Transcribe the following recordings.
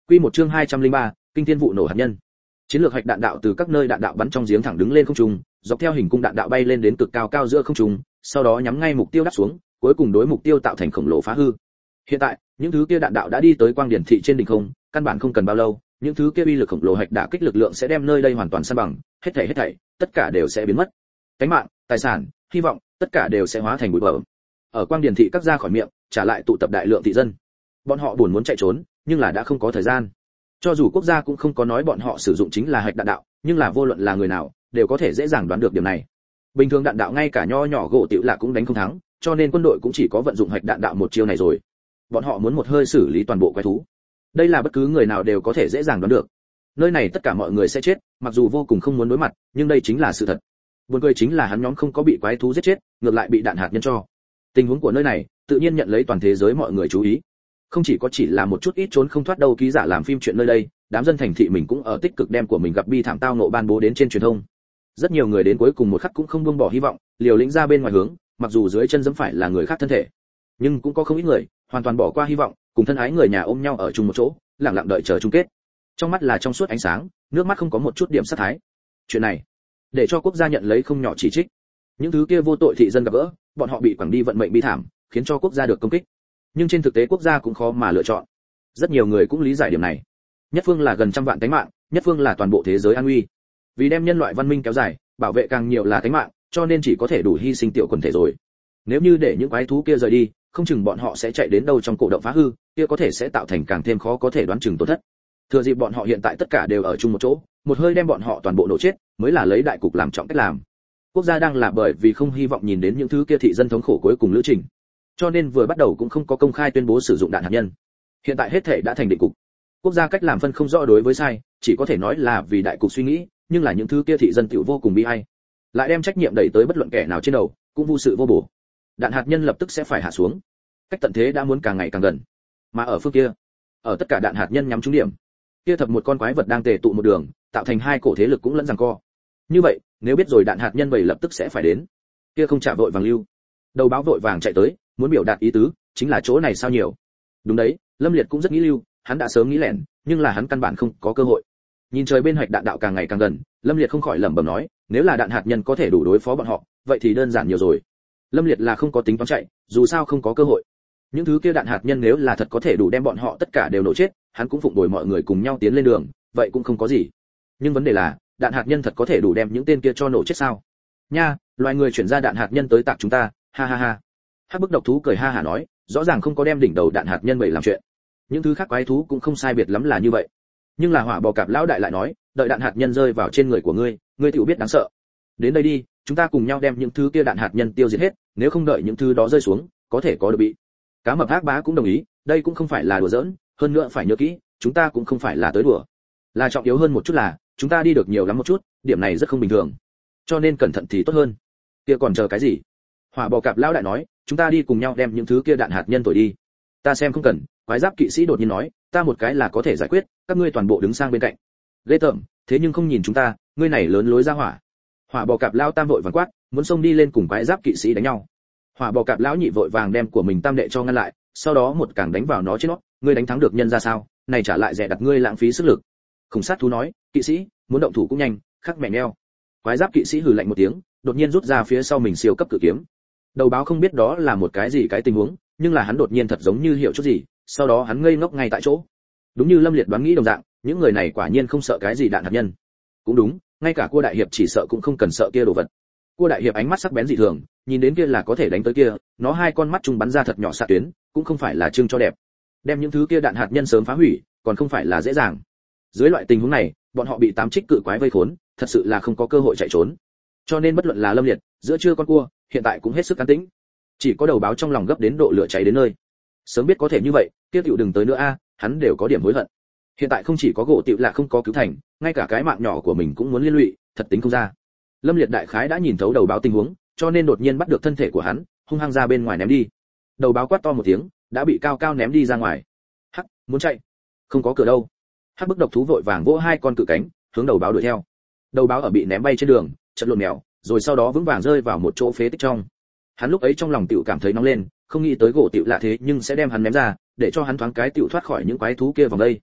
Quy một chương 203, kinh thiên vụ nổ hạt nhân. Chiến lược hạch đạn đạo từ các nơi đạn đạo bắn trong giếng thẳng đứng lên không trung, dọc theo hình cung đạn đạo bay lên đến cực cao cao giữa không trung, sau đó nhắm ngay mục tiêu đáp xuống, cuối cùng đối mục tiêu tạo thành khổng lồ phá hư. Hiện tại, những thứ kia đạn đạo đã đi tới quang điển thị trên đỉnh không, căn bản không cần bao lâu, những thứ kia uy lực khổng lồ hạch đả kích lực lượng sẽ đem nơi đây hoàn toàn san bằng, hết thảy, tất cả đều sẽ biến mất. Cánh mạng, tài sản, hy vọng, tất cả đều sẽ hóa thành bụi bặm. Ở quang điển thị cắt ra khỏi miệng, trả lại tụ tập đại lượng thị dân. Bọn họ buồn muốn chạy trốn, nhưng là đã không có thời gian. Cho dù quốc gia cũng không có nói bọn họ sử dụng chính là hạch đạn đạo, nhưng là vô luận là người nào, đều có thể dễ dàng đoán được điểm này. Bình thường đạn đạo ngay cả nho nhỏ gỗ tiểu là cũng đánh không thắng, cho nên quân đội cũng chỉ có vận dụng hạch đạn đạo một chiêu này rồi. Bọn họ muốn một hơi xử lý toàn bộ quái thú. Đây là bất cứ người nào đều có thể dễ dàng đoán được. Nơi này tất cả mọi người sẽ chết, mặc dù vô cùng không muốn đối mặt, nhưng đây chính là sự thật. Buồn cười chính là hắn nhóm không có bị quái thú giết chết, ngược lại bị đạn hạt nhân cho. Tình huống của nơi này, tự nhiên nhận lấy toàn thế giới mọi người chú ý. Không chỉ là một chút ít trốn không thoát đâu ký giả làm phim chuyện nơi đây, đám dân thành thị mình cũng ở tích cực đem của mình gặp bi thảm tao nộ ban bố đến trên truyền thông. Rất nhiều người đến cuối cùng một khắc cũng không buông bỏ hy vọng, liều lĩnh ra bên ngoài hướng, mặc dù dưới chân giẫm phải là người khác thân thể, nhưng cũng có không ít người hoàn toàn bỏ qua hy vọng, cùng thân ái người nhà ôm nhau ở chung một chỗ, lặng lặng đợi chờ chung kết. Trong mắt là trong suốt ánh sáng, nước mắt không có một chút điểm sát thái. Chuyện này, để cho quốc gia nhận lấy không nhỏ chỉ trích. Những thứ kia vô tội thị dân gặp gỡ, bọn họ bị quẳng đi vận mệnh bi thảm, khiến cho quốc gia được công kích. Nhưng trên thực tế quốc gia cũng khó mà lựa chọn. Rất nhiều người cũng lý giải điểm này. Nhất phương là gần trăm vạn tánh mạng, nhất phương là toàn bộ thế giới an nguy. Vì đem nhân loại văn minh kéo dài, bảo vệ càng nhiều là tánh mạng, cho nên chỉ có thể đủ hy sinh tiểu quần thể rồi. Nếu như để những quái thú kia rời đi, không chừng bọn họ sẽ chạy đến đâu trong cổ động phá hư, kia có thể sẽ tạo thành càng thêm khó có thể đoán chừng tổn thất. Thừa dịp bọn họ hiện tại tất cả đều ở chung một chỗ, một hơi đem bọn họ toàn bộ nổ chết, mới là lấy đại cục làm trọng cách làm. Quốc gia đang là bởi vì không hy vọng nhìn đến những thứ kia thị dân thống khổ cuối cùng lữ trình, cho nên vừa bắt đầu cũng không có công khai tuyên bố sử dụng đạn hạt nhân. Hiện tại hết thể đã thành định cục. Quốc gia cách làm phân không rõ đối với sai, chỉ có thể nói là vì đại cục suy nghĩ, nhưng là những thứ kia thị dân tiểu vô cùng bi ai, lại đem trách nhiệm đẩy tới bất luận kẻ nào trên đầu, cũng vô sự vô bổ. Đạn hạt nhân lập tức sẽ phải hạ xuống. Cách tận thế đã muốn càng ngày càng gần. Mà ở phương kia, ở tất cả đạn hạt nhân nhắm trúng điểm, kia thập một con quái vật đang tề tụ một đường, tạo thành hai cổ thế lực cũng lẫn giằng co. Như vậy, nếu biết rồi đạn hạt nhân vậy lập tức sẽ phải đến, kia không trả vội vàng lưu. Đầu báo vội vàng chạy tới, muốn biểu đạt ý tứ, chính là chỗ này sao nhiều. Đúng đấy, Lâm Liệt cũng rất nghĩ lưu, hắn đã sớm nghĩ lẻn, nhưng là hắn căn bản không có cơ hội. Nhìn trời bên hoạch đạn đạo càng ngày càng gần, Lâm Liệt không khỏi lẩm bẩm nói, nếu là đạn hạt nhân có thể đủ đối phó bọn họ, vậy thì đơn giản nhiều rồi. Lâm Liệt là không có tính toán chạy, dù sao không có cơ hội. Những thứ kia đạn hạt nhân nếu là thật có thể đủ đem bọn họ tất cả đều nổ chết, hắn cũng phụng bồi mọi người cùng nhau tiến lên đường, vậy cũng không có gì. Nhưng vấn đề là, đạn hạt nhân thật có thể đủ đem những tên kia cho nổ chết sao? Nha, loài người chuyển ra đạn hạt nhân tới tạc chúng ta, ha ha ha. Hắc bức độc thú cười ha hả nói, rõ ràng không có đem đỉnh đầu đạn hạt nhân bậy làm chuyện. Những thứ khác quái thú cũng không sai biệt lắm là như vậy. Nhưng là hỏa bò cạp lão đại lại nói, đợi đạn hạt nhân rơi vào trên người của ngươi, ngươi tiểu biết đáng sợ. Đến đây đi, chúng ta cùng nhau đem những thứ kia đạn hạt nhân tiêu diệt hết, nếu không đợi những thứ đó rơi xuống, có thể có được bị. Cá mập ác bá cũng đồng ý, đây cũng không phải là đùa giỡn, hơn nữa phải nhớ kỹ, chúng ta cũng không phải là tới đùa. Là trọng yếu hơn một chút là, chúng ta đi được nhiều lắm một chút, điểm này rất không bình thường. Cho nên cẩn thận thì tốt hơn. Kia còn chờ cái gì? Hỏa bò cạp lão đại nói, chúng ta đi cùng nhau đem những thứ kia đạn hạt nhân thổi đi. Ta xem không cần, quái giáp kỵ sĩ đột nhiên nói, ta một cái là có thể giải quyết, các ngươi toàn bộ đứng sang bên cạnh. Ghê tởm, thế nhưng không nhìn chúng ta, ngươi này lớn lối ra hỏa. Hỏa bò cạp lão tam vội vàng quát, muốn xông đi lên cùng quái giáp kỵ sĩ đánh nhau. Hỏa bò cạp lão nhị vội vàng đem của mình tam đệ cho ngăn lại, sau đó một càng đánh vào nó trên nó, ngươi đánh thắng được nhân ra sao, này trả lại rẻ đặt ngươi lãng phí sức lực. Khủng sát thú nói, kỵ sĩ, muốn động thủ cũng nhanh, khắc mẹ neo. Quái giáp kỵ sĩ hừ lạnh một tiếng, đột nhiên rút ra phía sau mình siêu cấp cự kiếm. Đầu báo không biết đó là một cái gì cái tình huống, nhưng là hắn đột nhiên thật giống như hiểu chút gì, sau đó hắn ngây ngốc ngay tại chỗ. Đúng như Lâm Liệt đoán nghĩ đồng dạng, những người này quả nhiên không sợ cái gì đạn hạt nhân. Cũng đúng, ngay cả Cua đại hiệp chỉ sợ cũng không cần sợ kia đồ vật. Cua đại hiệp ánh mắt sắc bén dị thường, nhìn đến kia là có thể đánh tới kia, nó hai con mắt trung bắn ra thật nhỏ xạ tuyến, cũng không phải là trưng cho đẹp. Đem những thứ kia đạn hạt nhân sớm phá hủy, còn không phải là dễ dàng. Dưới loại tình huống này, bọn họ bị tám trích cự quái vây khốn, thật sự là không có cơ hội chạy trốn. Cho nên bất luận là Lâm Liệt, giữa trưa con cua, hiện tại cũng hết sức an tĩnh. Chỉ có đầu báo trong lòng gấp đến độ lửa cháy đến nơi. Sớm biết có thể như vậy, kia tiểu đừng tới nữa a, hắn đều có điểm hối hận. Hiện tại không chỉ có gỗ tiểu là không có cứu thành, ngay cả cái mạng nhỏ của mình cũng muốn liên lụy, thật tính không ra. Lâm Liệt đại khái đã nhìn thấu đầu báo tình huống, cho nên đột nhiên bắt được thân thể của hắn, hung hăng ra bên ngoài ném đi. Đầu báo quát to một tiếng, đã bị cao cao ném đi ra ngoài. Hắc, muốn chạy, không có cửa đâu. Hắc bức độc thú vội vàng vỗ hai con cự cánh, hướng đầu báo đuổi theo. Đầu báo ở bị ném bay trên đường, chật lộn mèo, rồi sau đó vững vàng rơi vào một chỗ phế tích trong. Hắn lúc ấy trong lòng tiểu cảm thấy nóng lên, không nghĩ tới gỗ tiểu lạ thế nhưng sẽ đem hắn ném ra, để cho hắn thoáng cái tiểu thoát khỏi những quái thú kia vòng đây.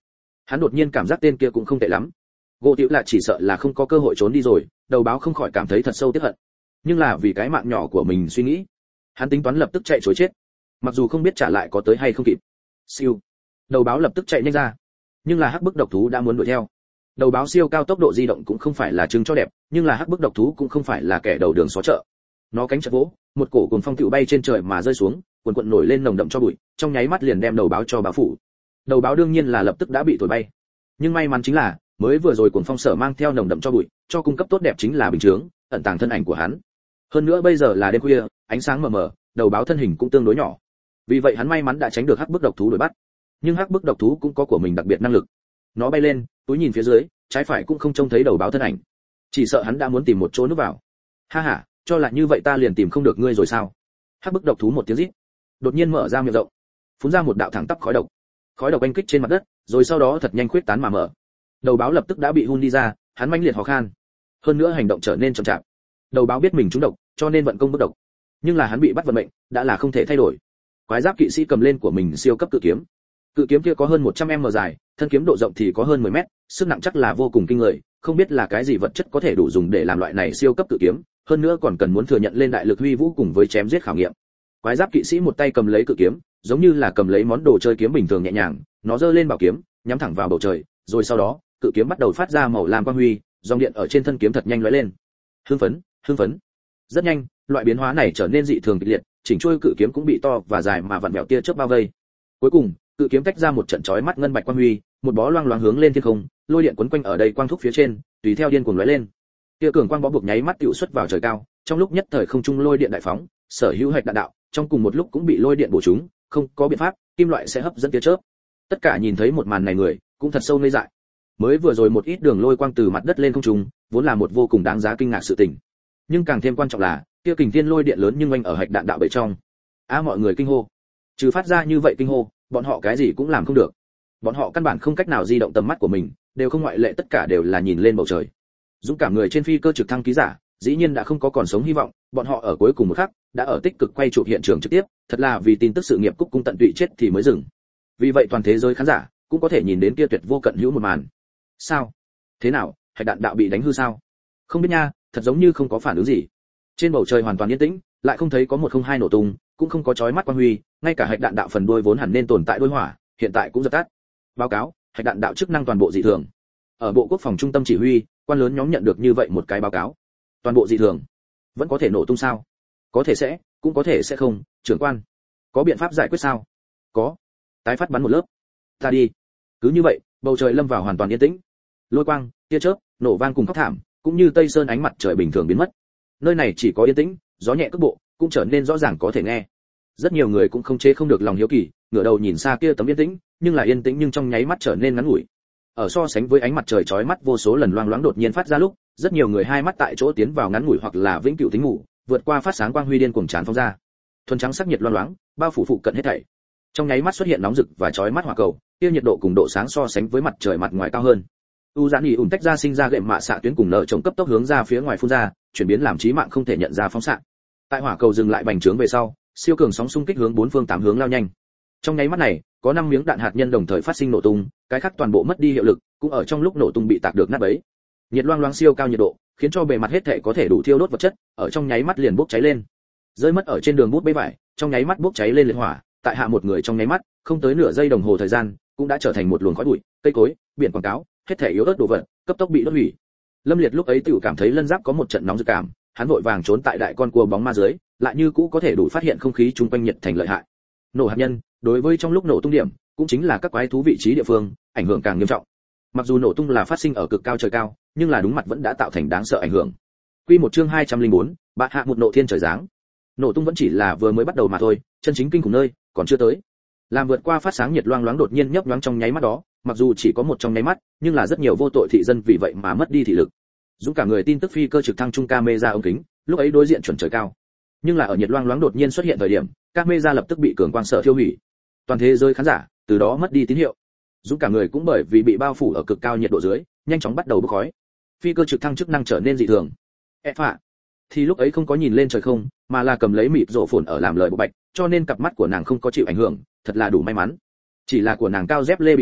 Hắn đột nhiên cảm giác tên kia cũng không tệ lắm. Gỗ Tiểu là chỉ sợ là không có cơ hội trốn đi rồi, đầu báo không khỏi cảm thấy thật sâu tiếc hận. Nhưng là vì cái mạng nhỏ của mình suy nghĩ, hắn tính toán lập tức chạy trối chết. Mặc dù không biết trả lại có tới hay không kịp. Siêu. Đầu báo lập tức chạy nhanh ra. Nhưng là hắc bức độc thú đã muốn đuổi theo. Đầu báo siêu cao tốc độ di động cũng không phải là chứng cho đẹp, nhưng là hắc bức độc thú cũng không phải là kẻ đầu đường xó chợ. Nó cánh chợt vỗ, một cổ cuồng phong tựu bay trên trời mà rơi xuống, cuồn cuộn nổi lên nồng đậm cho bụi, trong nháy mắt liền đem đầu báo cho bao phủ. Đầu báo đương nhiên là lập tức đã bị thổi bay. Nhưng may mắn chính là, mới vừa rồi cuồng phong sở mang theo nồng đậm cho bụi, cho cung cấp tốt đẹp chính là bình chướng, ẩn tàng thân ảnh của hắn. Hơn nữa bây giờ là đêm khuya, ánh sáng mờ mờ, đầu báo thân hình cũng tương đối nhỏ. Vì vậy hắn may mắn đã tránh được hắc bức độc thú đuổi bắt. Nhưng hắc bức độc thú cũng có của mình đặc biệt năng lực. Nó bay lên, túi nhìn phía dưới, trái phải cũng không trông thấy đầu báo thân ảnh. Chỉ sợ hắn đã muốn tìm một chỗ núp vào. Ha ha, cho là như vậy ta liền tìm không được ngươi rồi sao? Hắc bức độc thú một tiếng rít, đột nhiên mở ra miệng rộng, phun ra một đạo thẳng tắp khói độc. Khói độc oanh kích trên mặt đất, rồi sau đó thật nhanh khuyết tán mà mở. Đầu báo lập tức đã bị hun đi ra, hắn mãnh liệt ho khan. Hơn nữa hành động trở nên chậm chạp. Đầu báo biết mình trúng độc, cho nên vận công bức độc. Nhưng là hắn bị bắt vận mệnh, đã là không thể thay đổi. Quái giáp kỵ sĩ cầm lên của mình siêu cấp cự kiếm. Cự kiếm kia có hơn 100m dài, thân kiếm độ rộng thì có hơn 10m, sức nặng chắc là vô cùng kinh người, không biết là cái gì vật chất có thể đủ dùng để làm loại này siêu cấp cự kiếm, hơn nữa còn cần muốn thừa nhận lên đại lực huy vũ cùng với chém giết khảo nghiệm. Quái giáp kỵ sĩ một tay cầm lấy cự kiếm, giống như là cầm lấy món đồ chơi kiếm bình thường nhẹ nhàng, nó giơ lên bảo kiếm, nhắm thẳng vào bầu trời, rồi sau đó, cự kiếm bắt đầu phát ra màu lam quang huy, dòng điện ở trên thân kiếm thật nhanh lóe lên. Hưng phấn. Rất nhanh, loại biến hóa này trở nên dị thường kịch liệt, chỉnh chuôi cự kiếm cũng bị to và dài mà vặn vẹo tia chớp bao vây. Cuối cùng, cự kiếm tách ra một trận chói mắt ngân bạch quang huy, một bó loang loáng hướng lên thiên không, lôi điện quấn quanh ở đây quang thúc phía trên, tùy theo điên cuồng lóe lên. Tia cường quang bó buộc nháy mắt tựu xuất vào trời cao, trong lúc nhất thời không trung lôi điện đại phóng, sở hữu hạch đạn đạo, trong cùng một lúc cũng bị lôi điện bổ trúng, không có biện pháp, kim loại sẽ hấp dẫn tia chớp. Tất cả nhìn thấy một màn này người, cũng thật sâu ngây dại. Mới vừa rồi một ít đường lôi quang từ mặt đất lên không trung, vốn là một vô cùng đáng giá kinh ngạc sự tình. Nhưng càng thêm quan trọng là, kia kình thiên lôi điện lớn nhưng oanh ở hạch đạn đạo bể trong. Mọi người kinh hô. Trừ phát ra như vậy kinh hô, bọn họ cái gì cũng làm không được. Bọn họ căn bản không cách nào di động tầm mắt của mình, đều không ngoại lệ tất cả đều là nhìn lên bầu trời. Dũng cảm người trên phi cơ trực thăng ký giả, dĩ nhiên đã không có còn sống hy vọng, bọn họ ở cuối cùng một khắc đã ở tích cực quay chụp hiện trường trực tiếp, thật là vì tin tức sự nghiệp cúc cung tận tụy chết thì mới dừng. Vì vậy toàn thế giới khán giả cũng có thể nhìn đến kia tuyệt vô cận hữu một màn. Sao? Thế nào, hạch đạn đạo bị đánh hư sao? Không biết nha, thật giống như không có phản ứng gì. Trên bầu trời hoàn toàn yên tĩnh, lại không thấy có 102 nổ tung, cũng không có chói mắt quang huy, ngay cả hạch đạn đạo phần đuôi vốn hẳn nên tồn tại đuôi hỏa, hiện tại cũng dập tắt. Báo cáo, hạch đạn đạo chức năng toàn bộ dị thường. Ở Bộ Quốc phòng trung tâm chỉ huy, quan lớn nhóm nhận được như vậy một cái báo cáo. Toàn bộ dị thường. Vẫn có thể nổ tung sao? Có thể sẽ, cũng có thể sẽ không, trưởng quan. Có biện pháp giải quyết sao? Có. Tái phát bắn một lớp. Ta đi. Cứ như vậy, bầu trời lâm vào hoàn toàn yên tĩnh. Lôi quang, tia chớp, nổ vang cùng khóc thảm, cũng như tây sơn ánh mặt trời bình thường biến mất. Nơi này chỉ có yên tĩnh, gió nhẹ cước bộ, cũng trở nên rõ ràng có thể nghe. Rất nhiều người cũng không chế không được lòng hiếu kỳ, ngửa đầu nhìn xa kia tấm yên tĩnh, nhưng là yên tĩnh nhưng trong nháy mắt trở nên ngắn ngủi. Ở so sánh với ánh mặt trời chói mắt vô số lần loang loáng đột nhiên phát ra lúc, rất nhiều người hai mắt tại chỗ tiến vào ngắn ngủi hoặc là vĩnh cửu tính ngủ, vượt qua phát sáng quang huy điên cuồng tràn phóng ra. Thuần trắng sắc nhiệt loang loáng, bao phủ phụ cận hết thảy. Trong nháy mắt xuất hiện nóng rực và chói mắt hỏa cầu, kia nhiệt độ cùng độ sáng so sánh với mặt trời mặt ngoài cao hơn. U Giãn Nhĩ tách ra sinh ra gệm mạ xạ tuyến cùng nợ chồng cấp tốc hướng ra phía ngoài phun ra, chuyển biến làm chí mạng không thể nhận ra phóng xạ. Tại hỏa cầu dừng lại bành trướng về sau, siêu cường sóng xung kích hướng bốn phương tám hướng lao nhanh. Trong nháy mắt này, có 5 miếng đạn hạt nhân đồng thời phát sinh nổ tung, cái khác toàn bộ mất đi hiệu lực, cũng ở trong lúc nổ tung bị tạc được nát bấy. Nhiệt loang loáng siêu cao nhiệt độ, khiến cho bề mặt hết thể có thể đủ thiêu đốt vật chất, ở trong nháy mắt liền bốc cháy lên. Rơi mất ở trên đường bút bê vải, trong nháy mắt bốc cháy lên liệt hỏa, tại hạ một người trong nháy mắt, không tới nửa giây đồng hồ thời gian, cũng đã trở thành một luồng khói bụi, cây cối, biển quảng cáo, hết thể yếu ớt đồ vật, cấp tốc bị đốt hủy. Lâm Liệt lúc ấy tự cảm thấy lân giáp có một trận nóng rực cảm, hắn vội vàng trốn tại đại con cua bóng ma dưới, lại như cũ có thể đủ phát hiện không khí chung quanh nhiệt thành lợi hại. Nổ hạt nhân, đối với trong lúc nổ tung điểm, cũng chính là các quái thú vị trí địa phương, ảnh hưởng càng nghiêm trọng. Mặc dù nổ tung là phát sinh ở cực cao trời cao, nhưng là đúng mặt vẫn đã tạo thành đáng sợ ảnh hưởng. Quy một chương 204, bạ hạ một nộ thiên trời giáng. Nổ tung vẫn chỉ là vừa mới bắt đầu mà thôi, chân chính kinh khủng nơi còn chưa tới. Làm vượt qua phát sáng nhiệt loang loáng đột nhiên nhấp nhoáng trong nháy mắt đó, mặc dù chỉ có một trong nháy mắt, nhưng là rất nhiều vô tội thị dân vì vậy mà mất đi thị lực. Dũng cả người tin tức phi cơ trực thăng trung camera ống kính, lúc ấy đối diện chuẩn trời cao. Nhưng là ở nhiệt loang loáng đột nhiên xuất hiện thời điểm, camera lập tức bị cường quang sợ thiêu hủy. Toàn thế giới khán giả từ đó mất đi tín hiệu. Dũng cả người cũng bởi vì bị bao phủ ở cực cao nhiệt độ dưới, nhanh chóng bắt đầu bốc khói. Phi cơ trực thăng chức năng trở nên dị thường. Phạ thì lúc ấy không có nhìn lên trời không, mà là cầm lấy mịt rổ phồn ở làm lời bộ bạch, cho nên cặp mắt của nàng không có chịu ảnh hưởng, thật là đủ may mắn. Chỉ là của nàng cao dép lê bị đốt,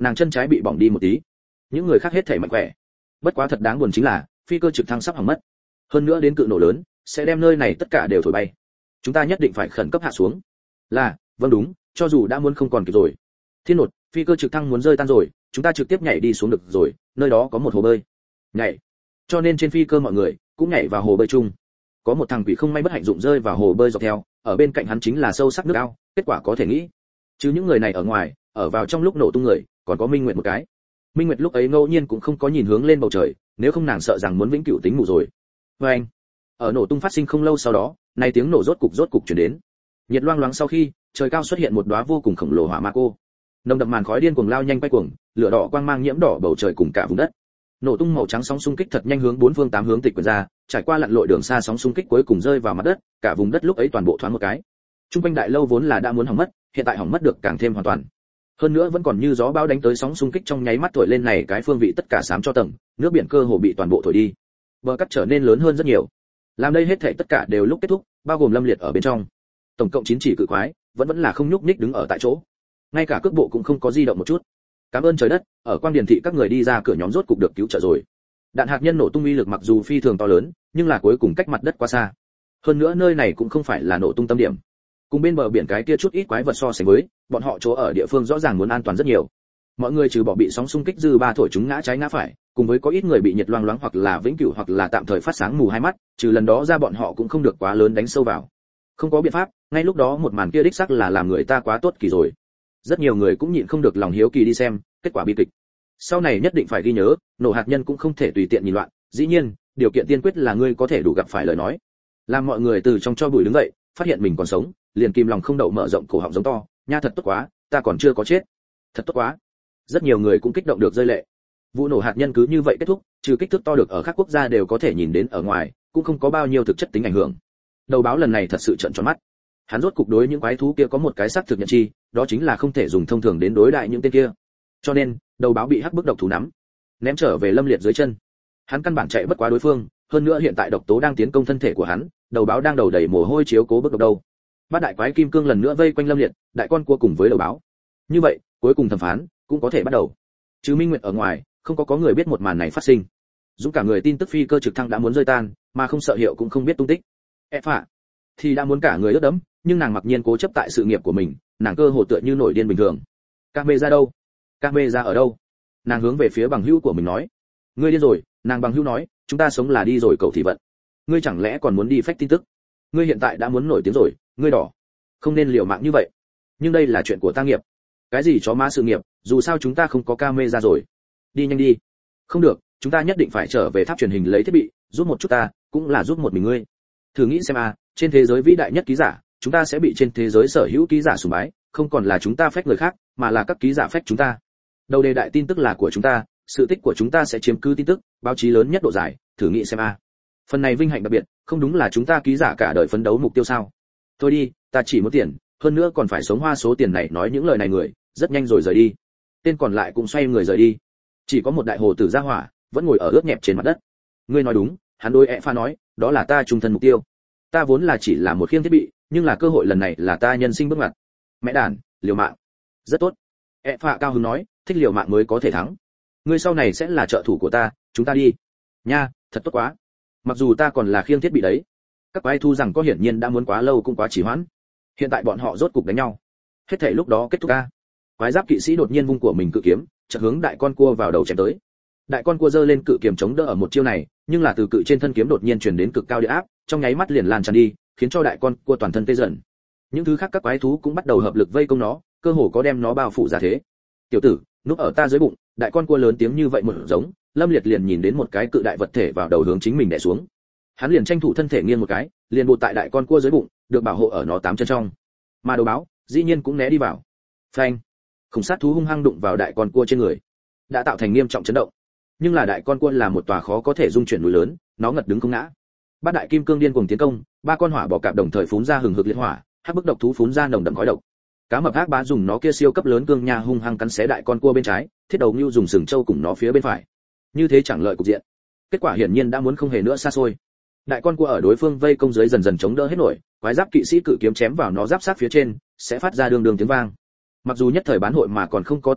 nàng chân trái bị bỏng đi một tí. Những người khác hết thảy mạnh khỏe. Bất quá thật đáng buồn chính là, phi cơ trực thăng sắp hỏng mất. Hơn nữa đến cự nổ lớn, sẽ đem nơi này tất cả đều thổi bay. Chúng ta nhất định phải khẩn cấp hạ xuống. Là, vâng đúng, cho dù đã muốn không còn kịp rồi. Thiên nột, phi cơ trực thăng muốn rơi tan rồi, chúng ta trực tiếp nhảy đi xuống được rồi, nơi đó có một hồ bơi. Nhảy. Cho nên trên phi cơ mọi người cũng nhảy vào hồ bơi chung. Có một thằng quỷ không may bất hạnh dụng rơi vào hồ bơi dọc theo, ở bên cạnh hắn chính là sâu sắc nước ao, kết quả có thể nghĩ. Chứ những người này ở ngoài, ở vào trong lúc nổ tung người, còn có Minh Nguyệt một cái. Minh Nguyệt lúc ấy ngẫu nhiên cũng không có nhìn hướng lên bầu trời, nếu không nàng sợ rằng muốn vĩnh cửu tính ngủ rồi. Anh, ở nổ tung phát sinh không lâu sau đó, này tiếng nổ rốt cục truyền đến. Nhiệt loang loáng sau khi, trời cao xuất hiện một đóa vô cùng khổng lồ hỏa ma cô. Nồng đậm màn khói điên cuồng lao nhanh quay cuồng, lửa đỏ quang mang nhiễm đỏ bầu trời cùng cả vùng đất. Nổ tung màu trắng sóng xung kích thật nhanh hướng bốn phương tám hướng tịch quyển ra, trải qua lặn lội đường xa sóng xung kích cuối cùng rơi vào mặt đất, cả vùng đất lúc ấy toàn bộ thoáng một cái. Trung quanh đại lâu vốn là đã muốn hỏng mất, hiện tại hỏng mất được càng thêm hoàn toàn. Hơn nữa vẫn còn như gió bão đánh tới sóng xung kích trong nháy mắt thổi lên này cái phương vị tất cả xám cho tầng, nước biển cơ hồ bị toàn bộ thổi đi. Bờ cắt trở nên lớn hơn rất nhiều. Làm đây hết thảy tất cả đều lúc kết thúc, bao gồm Lâm Liệt ở bên trong. Tổng cộng 9 chỉ cự quái, vẫn là không nhúc nhích đứng ở tại chỗ. Ngay cả cước bộ cũng không có di động một chút. Cảm ơn trời đất, ở Quang Điền thị các người đi ra cửa nhóm rốt cục được cứu trợ rồi. Đạn hạt nhân nổ tung uy lực mặc dù phi thường to lớn, nhưng là cuối cùng cách mặt đất quá xa. Hơn nữa nơi này cũng không phải là nổ tung tâm điểm. Cùng bên bờ biển cái kia chút ít quái vật so sánh với, bọn họ chỗ ở địa phương rõ ràng muốn an toàn rất nhiều. Mọi người trừ bỏ bị sóng xung kích dư ba thổi chúng ngã trái ngã phải, cùng với có ít người bị nhiệt loang loáng hoặc là vĩnh cửu hoặc là tạm thời phát sáng mù hai mắt, trừ lần đó ra bọn họ cũng không được quá lớn đánh sâu vào. Không có biện pháp, ngay lúc đó một màn kia đích xác là làm người ta quá tốt kỳ rồi. Rất nhiều người cũng nhịn không được lòng hiếu kỳ đi xem, kết quả bi kịch. Sau này nhất định phải ghi nhớ, nổ hạt nhân cũng không thể tùy tiện nhìn loạn, dĩ nhiên, điều kiện tiên quyết là ngươi có thể đủ gặp phải lời nói. Làm mọi người từ trong cho bụi đứng dậy, phát hiện mình còn sống, liền kìm lòng không đậu mở rộng cổ họng giống to, nha thật tốt quá, ta còn chưa có chết. Thật tốt quá. Rất nhiều người cũng kích động được rơi lệ. Vụ nổ hạt nhân cứ như vậy kết thúc, trừ kích thước to được ở các quốc gia đều có thể nhìn đến ở ngoài, cũng không có bao nhiêu thực chất tính ảnh hưởng. Đầu báo lần này thật sự trợn tròn mắt. Hắn rốt cục đối những quái thú kia có một cái xác thực nhận chi, đó chính là không thể dùng thông thường đến đối đại những tên kia. Cho nên, đầu báo bị hắc bức độc thú nắm, ném trở về Lâm Liệt dưới chân. Hắn căn bản chạy bất quá đối phương, hơn nữa hiện tại độc tố đang tiến công thân thể của hắn, đầu báo đang đầu đầy mồ hôi chiếu cố bức độc đâu. Bát đại quái kim cương lần nữa vây quanh Lâm Liệt, đại con cua cùng với đầu báo. Như vậy, cuối cùng thẩm phán cũng có thể bắt đầu. Trừ Minh Nguyệt ở ngoài, không có người biết một màn này phát sinh. Dũng cả người tin tức phi cơ trực thăng đã muốn rơi tan, mà không sợ hiệu cũng không biết tung tích. Phạ thì đã muốn cả người ướt đẫm, nhưng nàng mặc nhiên cố chấp tại sự nghiệp của mình, nàng cơ hồ tựa như nổi điên bình thường. Camê ra đâu? Camê ra ở đâu? Nàng hướng về phía bằng hữu của mình nói. Ngươi điên rồi, nàng bằng hữu nói, chúng ta sống là đi rồi cậu thì vận. Ngươi chẳng lẽ còn muốn đi phách tin tức? Ngươi hiện tại đã muốn nổi tiếng rồi, ngươi đỏ. Không nên liều mạng như vậy. Nhưng đây là chuyện của ta nghiệp. Cái gì chó má sự nghiệp, dù sao chúng ta không có camê ra rồi. Đi nhanh đi. Không được, chúng ta nhất định phải trở về tháp truyền hình lấy thiết bị, giúp một chút ta, cũng là giúp một mình ngươi. Thử nghĩ xem trên thế giới vĩ đại nhất ký giả, chúng ta sẽ bị trên thế giới sở hữu ký giả sùng bái, không còn là chúng ta phách người khác, mà là các ký giả phách chúng ta. Đầu đề đại tin tức là của chúng ta, sự tích của chúng ta sẽ chiếm cứ tin tức, báo chí lớn nhất độ dài, thử nghĩ xem Phần này vinh hạnh đặc biệt, không đúng là chúng ta ký giả cả đời phấn đấu mục tiêu sao? Thôi đi, ta chỉ muốn tiền, hơn nữa còn phải sống hoa số tiền này nói những lời này người, rất nhanh rồi rời đi. Tên còn lại cũng xoay người rời đi. Chỉ có một đại hồ tử gia hỏa, vẫn ngồi ở ướt nhẹp trên mặt đất. Ngươi nói đúng, hắn đối pha nói, đó là ta trung thân mục tiêu. Ta vốn là chỉ là một khiêng thiết bị, nhưng là cơ hội lần này là ta nhân sinh bước ngoặt. Mẹ đàn, liều mạng. Rất tốt. Phạ cao hứng nói, thích liều mạng mới có thể thắng. Ngươi sau này sẽ là trợ thủ của ta, chúng ta đi. Nha, thật tốt quá. Mặc dù ta còn là khiêng thiết bị đấy. Các quái thu rằng có hiển nhiên đã muốn quá lâu cũng quá trì hoãn. Hiện tại bọn họ rốt cục đánh nhau. Hết thảy lúc đó kết thúc Quái giáp kỵ sĩ đột nhiên vung của mình cự kiếm, chợt hướng đại con cua vào đầu chém tới. Đại con cua giơ lên cự kiếm chống đỡ ở một chiêu này, nhưng là từ cự trên thân kiếm đột nhiên truyền đến cực cao địa áp, trong nháy mắt liền lan tràn đi, khiến cho đại con cua toàn thân tê dần. Những thứ khác các quái thú cũng bắt đầu hợp lực vây công nó, cơ hồ có đem nó bao phủ ra thế. Tiểu tử, núp ở ta dưới bụng, đại con cua lớn tiếng như vậy một giống, Lâm Liệt liền nhìn đến một cái cự đại vật thể vào đầu hướng chính mình đè xuống. Hắn liền tranh thủ thân thể nghiêng một cái, liền bụt tại đại con cua dưới bụng, được bảo hộ ở nó 8 chân trong. Mà đầu báo, dĩ nhiên cũng né đi vào. Phanh! Khủng sát thú hung hăng đụng vào đại con cua trên người, đã tạo thành nghiêm trọng chấn động. Nhưng là đại con cua là một tòa khó có thể dung chuyển núi lớn, nó ngật đứng không ngã. Bát đại kim cương điên cuồng tiến công, ba con hỏa bò cạp đồng thời phún ra hừng hực liệt hỏa, hắc bức độc thú phún ra nồng đậm khói độc. Cá mập ác bá dùng nó kia siêu cấp lớn cương nha hung hăng cắn xé đại con cua bên trái, thiết đầu nưu dùng sừng trâu cùng nó phía bên phải. Như thế chẳng lợi cục diện. Kết quả hiển nhiên đã muốn không hề nữa xa xôi. Đại con cua ở đối phương vây công dưới dần dần chống đỡ hết nổi, quái giáp kỵ sĩ cự kiếm chém vào nó giáp sát phía trên, sẽ phát ra đường tiếng vang. Mặc dù nhất thời bán hội mà còn không có tan vỡ,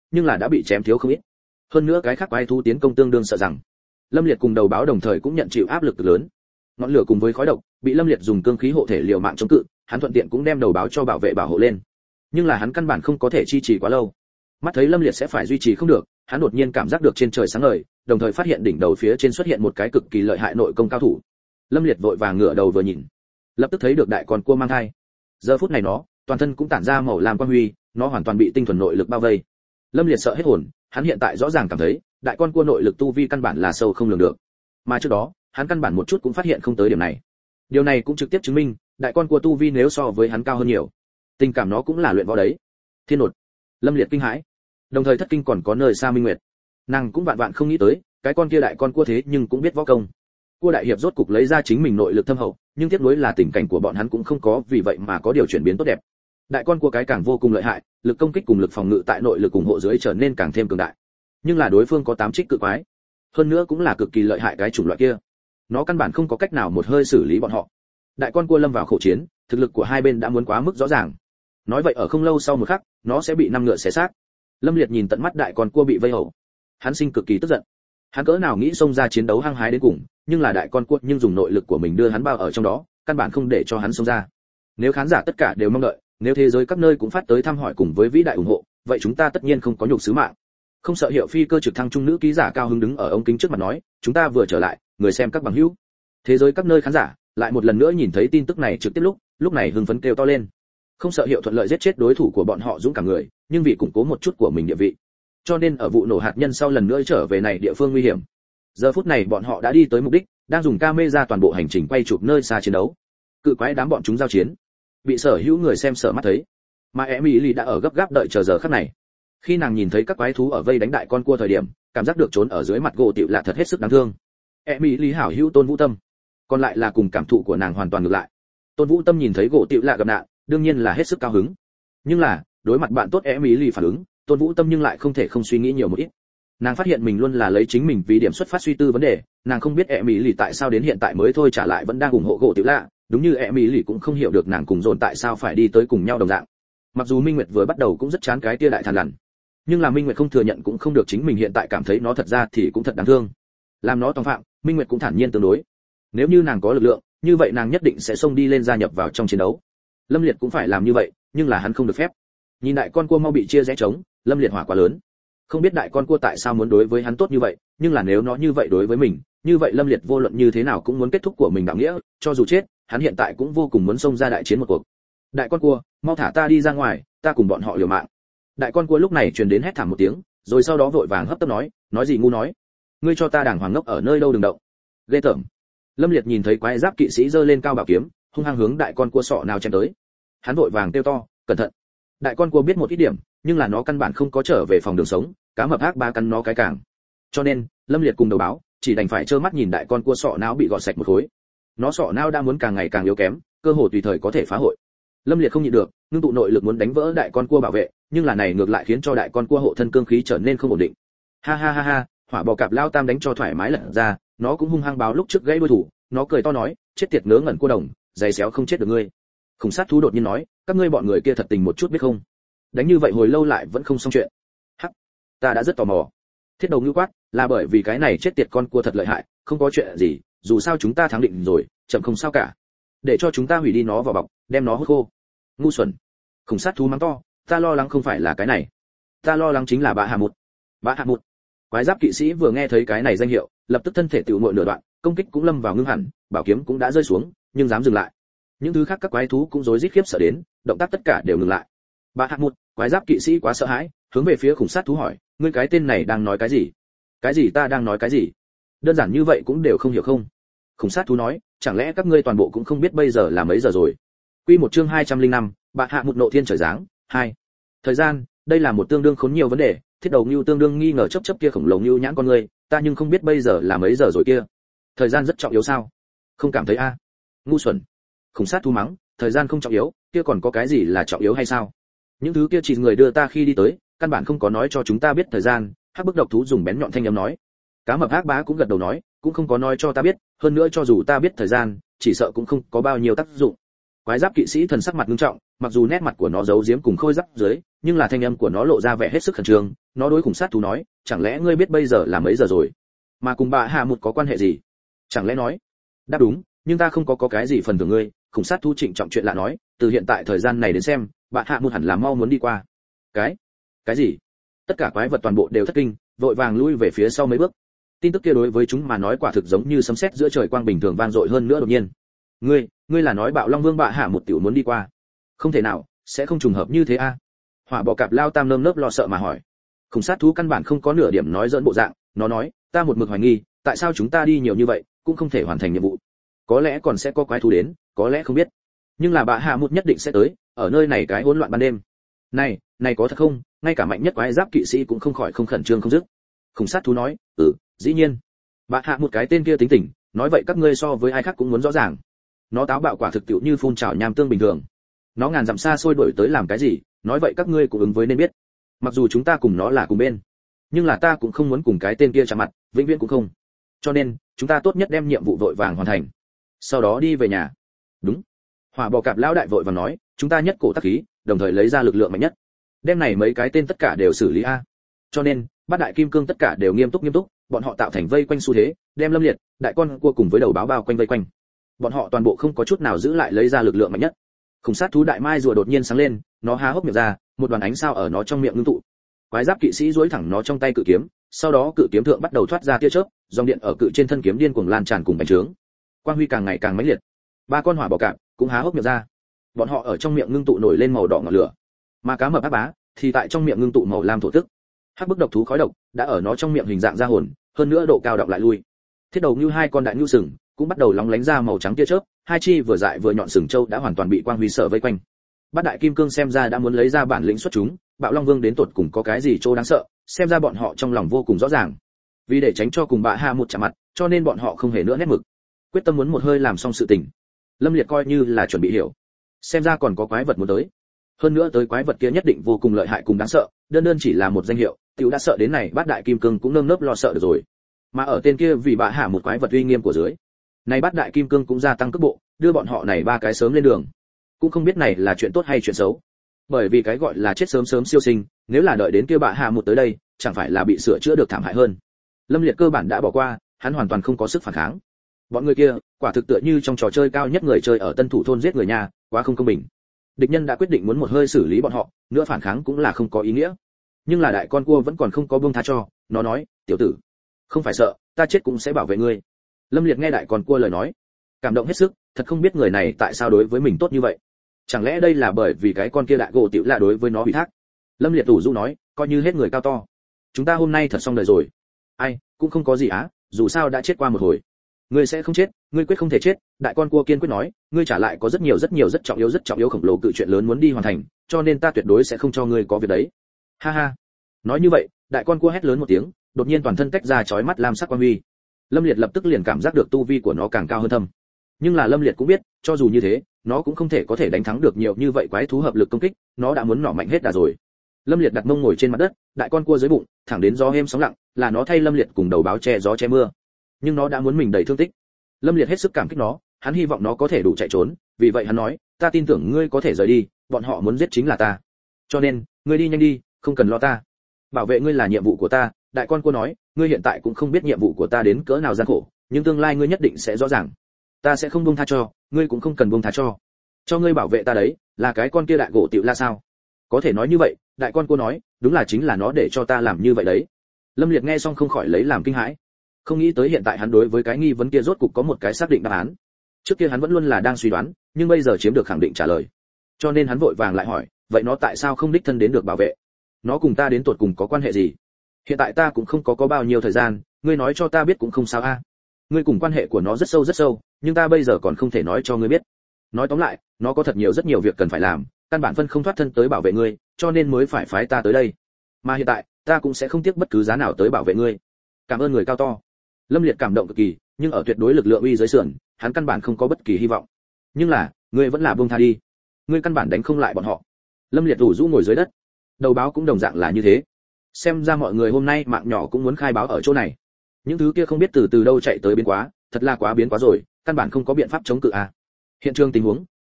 nhưng là đã bị chém thiếu không ít. Hơn nữa cái khác quái thú tiến công tương đương sợ rằng. Lâm Liệt cùng đầu báo đồng thời cũng nhận chịu áp lực lớn. Ngọn lửa cùng với khói độc, bị Lâm Liệt dùng cương khí hộ thể liều mạng chống cự, hắn thuận tiện cũng đem đầu báo cho bảo hộ lên. Nhưng là hắn căn bản không có thể duy trì quá lâu. Mắt thấy Lâm Liệt sẽ phải duy trì không được, hắn đột nhiên cảm giác được trên trời sáng ngời, đồng thời phát hiện đỉnh đầu phía trên xuất hiện một cái cực kỳ lợi hại nội công cao thủ. Lâm Liệt vội vàng ngửa đầu vừa nhìn, lập tức thấy được đại con cua mang thai. Giờ phút này nó, toàn thân cũng tản ra màu lam quang huy, nó hoàn toàn bị tinh thuần nội lực bao vây. Lâm Liệt sợ hết hồn, hắn hiện tại rõ ràng cảm thấy, đại con cua nội lực tu vi căn bản là sâu không lường được. Mà trước đó, hắn căn bản một chút cũng phát hiện không tới điểm này. Điều này cũng trực tiếp chứng minh, đại con cua tu vi nếu so với hắn cao hơn nhiều. Tình cảm nó cũng là luyện võ đấy. Thiên nột. Lâm Liệt kinh hãi. Đồng thời thất kinh còn có nơi xa Minh Nguyệt. Nàng cũng vạn vạn không nghĩ tới, cái con kia đại con cua thế nhưng cũng biết võ công. Cua đại hiệp rốt cục lấy ra chính mình nội lực thâm hậu, nhưng tiếc nuối là tình cảnh của bọn hắn cũng không có vì vậy mà có điều chuyển biến tốt đẹp. Đại con cua cái càng vô cùng lợi hại, lực công kích cùng lực phòng ngự tại nội lực ủng hộ dưới trở nên càng thêm cường đại. Nhưng là đối phương có 8 trích cự quái, hơn nữa cũng là cực kỳ lợi hại cái chủng loại kia. Nó căn bản không có cách nào một hơi xử lý bọn họ. Đại con cua lâm vào khẩu chiến, thực lực của hai bên đã muốn quá mức rõ ràng. Nói vậy ở không lâu sau một khắc, nó sẽ bị 5 ngựa xé xác. Lâm Liệt nhìn tận mắt đại con cua bị vây hầu, hắn sinh cực kỳ tức giận. Hắn cỡ nào nghĩ xông ra chiến đấu hăng hái đến cùng, nhưng là đại con cua nhưng dùng nội lực của mình đưa hắn bao ở trong đó, căn bản không để cho hắn xông ra. Nếu khán giả tất cả đều mong đợi, nếu thế giới các nơi cũng phát tới thăm hỏi cùng với vĩ đại ủng hộ, vậy chúng ta tất nhiên không có nhục sứ mạng. Không sợ hiệu phi cơ trực thăng trung nữ ký giả cao hứng đứng ở ống kính trước mặt nói, chúng ta vừa trở lại, người xem các bằng hữu. Thế giới các nơi khán giả lại một lần nữa nhìn thấy tin tức này trực tiếp lúc này hưng phấn kêu to lên. Không sợ hiệu thuận lợi giết chết đối thủ của bọn họ dũng cảm người, nhưng vì củng cố một chút của mình địa vị, cho nên ở vụ nổ hạt nhân sau lần nữa trở về này địa phương nguy hiểm. Giờ phút này bọn họ đã đi tới mục đích, đang dùng camera toàn bộ hành trình quay chụp nơi xa chiến đấu. Cự quái đám bọn chúng giao chiến, bị sở hữu người xem sợ mắt thấy. Mà Emily đã ở gấp gáp đợi chờ giờ khắc này. Khi nàng nhìn thấy các quái thú ở vây đánh đại con cua thời điểm, cảm giác được trốn ở dưới mặt gỗ tiểu lạ thật hết sức đáng thương. Emily hảo hữu Tôn Vũ Tâm, còn lại là cùng cảm thụ của nàng hoàn toàn ngược lại. Tôn Vũ Tâm nhìn thấy gỗ tiểu lạ gặp nạn, đương nhiên là hết sức cao hứng. Nhưng là, đối mặt bạn tốt Emily phản ứng, Tôn Vũ Tâm nhưng lại không thể không suy nghĩ nhiều một ít. Nàng phát hiện mình luôn là lấy chính mình vì điểm xuất phát suy tư vấn đề, nàng không biết Emily tại sao đến hiện tại mới thôi trả lại vẫn đang ủng hộ gỗ tiểu lạ, đúng như Emily cũng không hiểu được nàng cùng dồn tại sao phải đi tới cùng nhau đồng dạng. Mặc dù Minh Nguyệt vừa bắt đầu cũng rất chán cái tia đại thằn lằn, nhưng là Minh Nguyệt không thừa nhận cũng không được, chính mình hiện tại cảm thấy nó thật ra thì cũng thật đáng thương. Làm nó tòng phạm, Minh Nguyệt cũng thản nhiên tương đối. Nếu như nàng có lực lượng, như vậy nàng nhất định sẽ xông đi lên gia nhập vào trong chiến đấu. Lâm Liệt cũng phải làm như vậy, nhưng là hắn không được phép. Nhìn đại con cua mau bị chia rẽ trống, Lâm Liệt hỏa quá lớn. Không biết đại con cua tại sao muốn đối với hắn tốt như vậy, nhưng là nếu nó như vậy đối với mình, như vậy Lâm Liệt vô luận như thế nào cũng muốn kết thúc của mình đạo nghĩa, cho dù chết, hắn hiện tại cũng vô cùng muốn xông ra đại chiến một cuộc. Đại con cua, mau thả ta đi ra ngoài, ta cùng bọn họ liều mạng. Đại con cua lúc này truyền đến hét thảm một tiếng, rồi sau đó vội vàng hấp tấp nói gì ngu nói, ngươi cho ta đàng hoàng ngốc ở nơi đâu đừng động. Ghê tởm. Lâm Liệt nhìn thấy quái giáp kỵ sĩ giơ lên cao bảo kiếm, hung hăng hướng đại con cua sọ nào chém tới. Hắn vội vàng kêu to, cẩn thận. Đại con cua biết một ít điểm, nhưng là nó căn bản không có trở về phòng đường sống, cá mập ác ba cắn nó cái càng. Cho nên, Lâm Liệt cùng đầu báo chỉ đành phải trơ mắt nhìn đại con cua sọ não bị gọt sạch một khối. Nó sọ não đã muốn càng ngày càng yếu kém, cơ hồ tùy thời có thể phá hội. Lâm Liệt không nhịn được, ngưng tụ nội lực muốn đánh vỡ đại con cua bảo vệ, nhưng là này ngược lại khiến cho đại con cua hộ thân cương khí trở nên không ổn định. Ha ha ha ha, hỏa bò cạp lao tam đánh cho thoải mái lật ra, nó cũng hung hăng báo lúc trước gãy đuôi thủ, nó cười to nói, chết tiệt ngớ ngẩn cua đồng, giày xéo không chết được ngươi. Khủng sát thú đột nhiên nói, các ngươi bọn người kia thật tình một chút biết không? Đánh như vậy hồi lâu lại vẫn không xong chuyện. Hắc, ta đã rất tò mò. Thiết Đầu ngưu quát, là bởi vì cái này chết tiệt con cua thật lợi hại, không có chuyện gì, dù sao chúng ta thắng định rồi, chậm không sao cả. Để cho chúng ta hủy đi nó vào bọc, đem nó hút khô. Ngu xuẩn. Khủng sát thú mắng to, ta lo lắng không phải là cái này, ta lo lắng chính là bạ hạ một. Bạ hạ một. Quái giáp kỵ sĩ vừa nghe thấy cái này danh hiệu, lập tức thân thể tiểu muội nửa đoạn, công kích cũng lâm vào ngưng hẳn, bảo kiếm cũng đã rơi xuống, nhưng dám dừng lại. Những thứ khác các quái thú cũng rối rít khiếp sợ đến, động tác tất cả đều ngừng lại. Bạ hạ một, quái giáp kỵ sĩ quá sợ hãi, hướng về phía khủng sát thú hỏi, ngươi cái tên này đang nói cái gì? Cái gì ta đang nói cái gì? Đơn giản như vậy cũng đều không hiểu không? Khủng sát thú nói, chẳng lẽ các ngươi toàn bộ cũng không biết bây giờ là mấy giờ rồi? Quy một chương 205, Bạ hạ một nộ thiên trời giáng, 2. Thời gian, đây là một tương đương khốn nhiều vấn đề, Thiết Đầu Nưu tương đương nghi ngờ chớp kia khổng lồ nưu nhãn con người, ta nhưng không biết bây giờ là mấy giờ rồi kia. Thời gian rất trọng yếu sao? Không cảm thấy a? Ngu xuẩn. Khủng sát thú mắng, thời gian không trọng yếu, kia còn có cái gì là trọng yếu hay sao? Những thứ kia chỉ người đưa ta khi đi tới, căn bản không có nói cho chúng ta biết thời gian. Hắc bức độc thú dùng bén nhọn thanh âm nói. Cá mập ác bá cũng gật đầu nói, cũng không có nói cho ta biết, hơn nữa cho dù ta biết thời gian, chỉ sợ cũng không có bao nhiêu tác dụng. Quái giáp kỵ sĩ thần sắc mặt nghiêm trọng, mặc dù nét mặt của nó giấu giếm cùng khôi giáp dưới, nhưng là thanh âm của nó lộ ra vẻ hết sức khẩn trương. Nó đối khủng sát thú nói, chẳng lẽ ngươi biết bây giờ là mấy giờ rồi? Mà cùng bà Hạ một có quan hệ gì? Chẳng lẽ nói? Đáp đúng, nhưng ta không có cái gì phần thưởng ngươi. Khủng sát thú trịnh trọng chuyện lạ nói, từ hiện tại thời gian này đến xem, bà Hạ một hẳn là mau muốn đi qua. Cái gì? Tất cả quái vật toàn bộ đều thất kinh, vội vàng lui về phía sau mấy bước. Tin tức kia đối với chúng mà nói quả thực giống như sấm sét giữa trời quang bình thường vang dội hơn nữa đột nhiên. Ngươi là nói Bạo Long Vương bạ hạ một tiểu muốn đi qua? Không thể nào, sẽ không trùng hợp như thế a. Hỏa bò cạp lao tam nơm nớp lo sợ mà hỏi. Khủng sát thú căn bản không có nửa điểm nói giỡn bộ dạng, nó nói, ta một mực hoài nghi, tại sao chúng ta đi nhiều như vậy, cũng không thể hoàn thành nhiệm vụ. Có lẽ còn sẽ có quái thú đến, có lẽ không biết. Nhưng là bạ hạ một nhất định sẽ tới, ở nơi này cái hỗn loạn ban đêm. Này có thật không? Ngay cả mạnh nhất quái giáp kỵ sĩ cũng không khỏi không khẩn trương không dứt. Khủng sát thú nói, dĩ nhiên. Bạ hạ một cái tên kia tính tình, nói vậy các ngươi so với ai khác cũng muốn rõ ràng. Nó táo bạo quả thực tiệu như phun trào nham tương bình thường. Nó ngàn dặm xa xôi đuổi tới làm cái gì, nói vậy các ngươi cũng ứng với nên biết. Mặc dù chúng ta cùng nó là cùng bên, nhưng là ta cũng không muốn cùng cái tên kia chạm mặt, vĩnh viễn cũng không. Cho nên, chúng ta tốt nhất đem nhiệm vụ vội vàng hoàn thành, sau đó đi về nhà. Đúng. Hỏa bò cạp lão đại vội vàng nói, chúng ta nhất cổ tác khí, đồng thời lấy ra lực lượng mạnh nhất. Đem này mấy cái tên tất cả đều xử lý a. Cho nên, bát đại kim cương tất cả đều nghiêm túc, bọn họ tạo thành vây quanh xu thế, đem Lâm Liệt, đại con cua cùng với đầu báo bao quanh vây quanh. Bọn họ toàn bộ không có chút nào giữ lại lấy ra lực lượng mạnh nhất. Khủng sát thú đại mai rùa đột nhiên sáng lên, nó há hốc miệng ra, một đoàn ánh sao ở nó trong miệng ngưng tụ. Quái giáp kỵ sĩ duỗi thẳng nó trong tay cự kiếm, sau đó cự kiếm thượng bắt đầu thoát ra tia chớp, dòng điện ở cự trên thân kiếm điên cuồng lan tràn cùng bành trướng. Quang huy càng ngày càng mãnh liệt. Ba con hỏa bò cạp cũng há hốc miệng ra. Bọn họ ở trong miệng ngưng tụ nổi lên màu đỏ ngọn lửa. Mà cá mập ác bá thì tại trong miệng ngưng tụ màu lam thổ tức. Hắc bức độc thú khói độc đã ở nó trong miệng hình dạng ra hồn, hơn nữa độ cao đọng lại lui. Thiết đầu như hai con đại nhu sừng cũng bắt đầu lóng lánh ra màu trắng tia chớp, hai chi vừa dại vừa nhọn sừng châu đã hoàn toàn bị quang huy sợ vây quanh. Bát đại kim cương xem ra đã muốn lấy ra bản lĩnh xuất chúng, Bạo Long Vương đến tột cùng có cái gì chỗ đáng sợ, xem ra bọn họ trong lòng vô cùng rõ ràng. Vì để tránh cho cùng bạ hạ một chạm mặt, cho nên bọn họ không hề nữa nét mực, quyết tâm muốn một hơi làm xong sự tình. Lâm Liệt coi như là chuẩn bị hiểu, xem ra còn có quái vật muốn tới. Hơn nữa tới quái vật kia nhất định vô cùng lợi hại cùng đáng sợ, đơn chỉ là một danh hiệu, tiểu đã sợ đến này bát đại kim cương cũng nơm nớp lo sợ được rồi. Mà ở tên kia vì bạ hạ một quái vật uy nghiêm của dưới, này bát đại kim cương cũng gia tăng cước bộ, đưa bọn họ này ba cái sớm lên đường. Cũng không biết này là chuyện tốt hay chuyện xấu. Bởi vì cái gọi là chết sớm sớm siêu sinh, nếu là đợi đến kia bạ hạ một tới đây, chẳng phải là bị sửa chữa được thảm hại hơn. Lâm Liệt cơ bản đã bỏ qua, hắn hoàn toàn không có sức phản kháng. Bọn người kia, quả thực tựa như trong trò chơi cao nhất người chơi ở Tân Thủ thôn giết người nhà, quá không công bình. Địch nhân đã quyết định muốn một hơi xử lý bọn họ, nữa phản kháng cũng là không có ý nghĩa. Nhưng là đại con cua vẫn còn không có buông tha cho, nó nói, tiểu tử, không phải sợ, ta chết cũng sẽ bảo vệ ngươi. Lâm Liệt nghe đại con cua lời nói, cảm động hết sức, thật không biết người này tại sao đối với mình tốt như vậy. Chẳng lẽ đây là bởi vì cái con kia đại gỗ tiểu là đối với nó ủy thác. Lâm Liệt tủ rũ nói, coi như hết người cao to, chúng ta hôm nay thật xong đời rồi. Ai cũng không có gì á, dù sao đã chết qua một hồi. Ngươi sẽ không chết, ngươi quyết không thể chết. Đại con cua kiên quyết nói, ngươi trả lại có rất nhiều rất trọng yếu khổng lồ cự chuyện lớn muốn đi hoàn thành, cho nên ta tuyệt đối sẽ không cho ngươi có việc đấy. Ha ha. Nói như vậy, đại con cua hét lớn một tiếng, đột nhiên toàn thân tách ra chói mắt lam sắc quang huy. Lâm Liệt lập tức liền cảm giác được tu vi của nó càng cao hơn thâm. Nhưng là Lâm Liệt cũng biết, cho dù như thế, nó cũng không thể có thể đánh thắng được nhiều như vậy quái thú hợp lực công kích, nó đã muốn nỏ mạnh hết đà rồi. Lâm Liệt đặt mông ngồi trên mặt đất, đại con cua dưới bụng, thẳng đến gió êm sóng lặng, là nó thay Lâm Liệt cùng đầu báo che gió che mưa. Nhưng nó đã muốn mình đầy thương tích. Lâm Liệt hết sức cảm kích nó, hắn hy vọng nó có thể đủ chạy trốn, vì vậy hắn nói, ta tin tưởng ngươi có thể rời đi, bọn họ muốn giết chính là ta. Cho nên, ngươi đi nhanh đi, không cần lo ta. Bảo vệ ngươi là nhiệm vụ của ta. Đại con cua nói, ngươi hiện tại cũng không biết nhiệm vụ của ta đến cỡ nào gian khổ, nhưng tương lai ngươi nhất định sẽ rõ ràng. Ta sẽ không buông tha cho, ngươi cũng không cần buông tha cho. Cho ngươi bảo vệ ta đấy, là cái con kia đại gỗ tiểu la sao? Có thể nói như vậy, đại con cua nói, đúng là chính là nó để cho ta làm như vậy đấy. Lâm Liệt nghe xong không khỏi lấy làm kinh hãi. Không nghĩ tới hiện tại hắn đối với cái nghi vấn kia rốt cục có một cái xác định đáp án. Trước kia hắn vẫn luôn là đang suy đoán, nhưng bây giờ chiếm được khẳng định trả lời. Cho nên hắn vội vàng lại hỏi, vậy nó tại sao không đích thân đến được bảo vệ? Nó cùng ta đến tụt cùng có quan hệ gì? Hiện tại ta cũng không có bao nhiêu thời gian, ngươi nói cho ta biết cũng không sao a. Ngươi cùng quan hệ của nó rất sâu, nhưng ta bây giờ còn không thể nói cho ngươi biết. Nói tóm lại, nó có thật nhiều việc cần phải làm, căn bản phân không thoát thân tới bảo vệ ngươi, cho nên mới phải phái ta tới đây. Mà hiện tại, ta cũng sẽ không tiếc bất cứ giá nào tới bảo vệ ngươi. Cảm ơn người cao to. Lâm Liệt cảm động cực kỳ, nhưng ở tuyệt đối lực lượng uy dưới sườn, hắn căn bản không có bất kỳ hy vọng. Nhưng là, ngươi vẫn là buông tha đi. Ngươi căn bản đánh không lại bọn họ. Lâm Liệt rủ rũ ngồi dưới đất. Đầu báo cũng đồng dạng là như thế. Xem ra mọi người hôm nay mạng nhỏ cũng muốn khai báo ở chỗ này. Những thứ kia không biết từ đâu chạy tới biến quá, thật là quá biến quá rồi, căn bản không có biện pháp chống cự à. Hiện trường tình huống,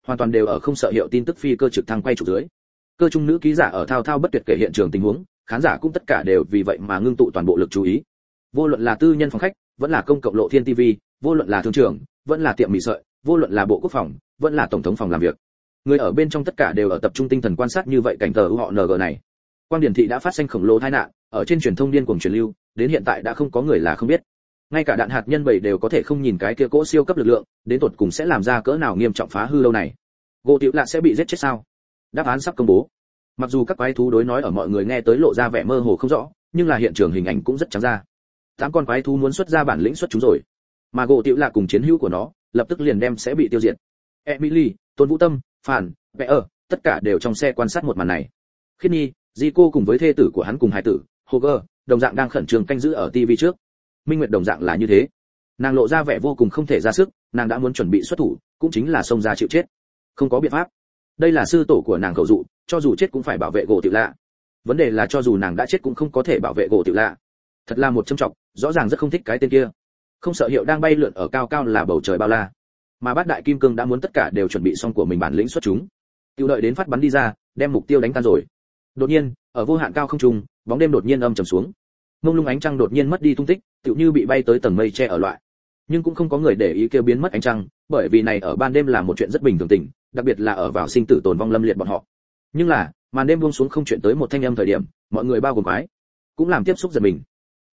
hoàn toàn đều ở không sợ hiệu tin tức phi cơ trực thăng quay chụp dưới. Cơ trung nữ ký giả ở thao thao bất tuyệt kể hiện trường tình huống, khán giả cũng tất cả đều vì vậy mà ngưng tụ toàn bộ lực chú ý. Vô luận là tư nhân phòng khách, vẫn là công cộng lộ thiên TV, vô luận là thương trường, vẫn là tiệm mì sợi, vô luận là bộ quốc phòng, vẫn là tổng thống phòng làm việc. Người ở bên trong tất cả đều ở tập trung tinh thần quan sát như vậy cảnh tờ họ NG này. Quang điển thị đã phát sinh khổng lồ tai nạn, ở trên truyền thông điên cuồng truyền lưu, đến hiện tại đã không có người là không biết. Ngay cả đạn hạt nhân 7 đều có thể không nhìn cái kia cỗ siêu cấp lực lượng, đến tột cùng sẽ làm ra cỡ nào nghiêm trọng phá hư lâu này. Gỗ Tiểu Lạ sẽ bị giết chết sao? Đáp án sắp công bố. Mặc dù các quái thú đối nói ở mọi người nghe tới lộ ra vẻ mơ hồ không rõ, nhưng là hiện trường hình ảnh cũng rất trắng ra. 8 con quái thú muốn xuất ra bản lĩnh xuất chúng rồi. Mà Gỗ Tiểu Lạ cùng chiến hữu của nó, lập tức liền đem sẽ bị tiêu diệt. Emily, Tôn Vũ Tâm, Phản, Vẽ ở, tất cả đều trong xe quan sát một màn này. Khiết Nhi, Zico cùng với thê tử của hắn cùng hài tử, Hoger, đồng dạng đang khẩn trương canh giữ ở TV trước. Minh Nguyệt đồng dạng là như thế. Nàng lộ ra vẻ vô cùng không thể ra sức, nàng đã muốn chuẩn bị xuất thủ, cũng chính là xông ra chịu chết. Không có biện pháp. Đây là sư tổ của nàng khẩu dụ, cho dù chết cũng phải bảo vệ Gỗ Tiểu Lạ. Vấn đề là cho dù nàng đã chết cũng không có thể bảo vệ Gỗ Tiểu Lạ. Thật là một châm trọng, rõ ràng rất không thích cái tên kia. Không sợ hiệu đang bay lượn ở cao cao là bầu trời bao la. Mà Bát Đại Kim Cương đã muốn tất cả đều chuẩn bị xong của mình bản lĩnh xuất chúng. Tiêu đợi đến phát bắn đi ra, đem mục tiêu đánh tan rồi. Đột nhiên, ở vô hạn cao không trung, bóng đêm đột nhiên âm trầm xuống. Mông lung ánh trăng đột nhiên mất đi tung tích, tựu như bị bay tới tầng mây che ở loại. Nhưng cũng không có người để ý kêu biến mất ánh trăng, bởi vì này ở ban đêm là một chuyện rất bình thường tình, đặc biệt là ở vào sinh tử tồn vong lâm liệt bọn họ. Nhưng là, màn đêm buông xuống không chuyện tới một thanh âm thời điểm, mọi người bao gồm quái, cũng làm tiếp xúc giật mình.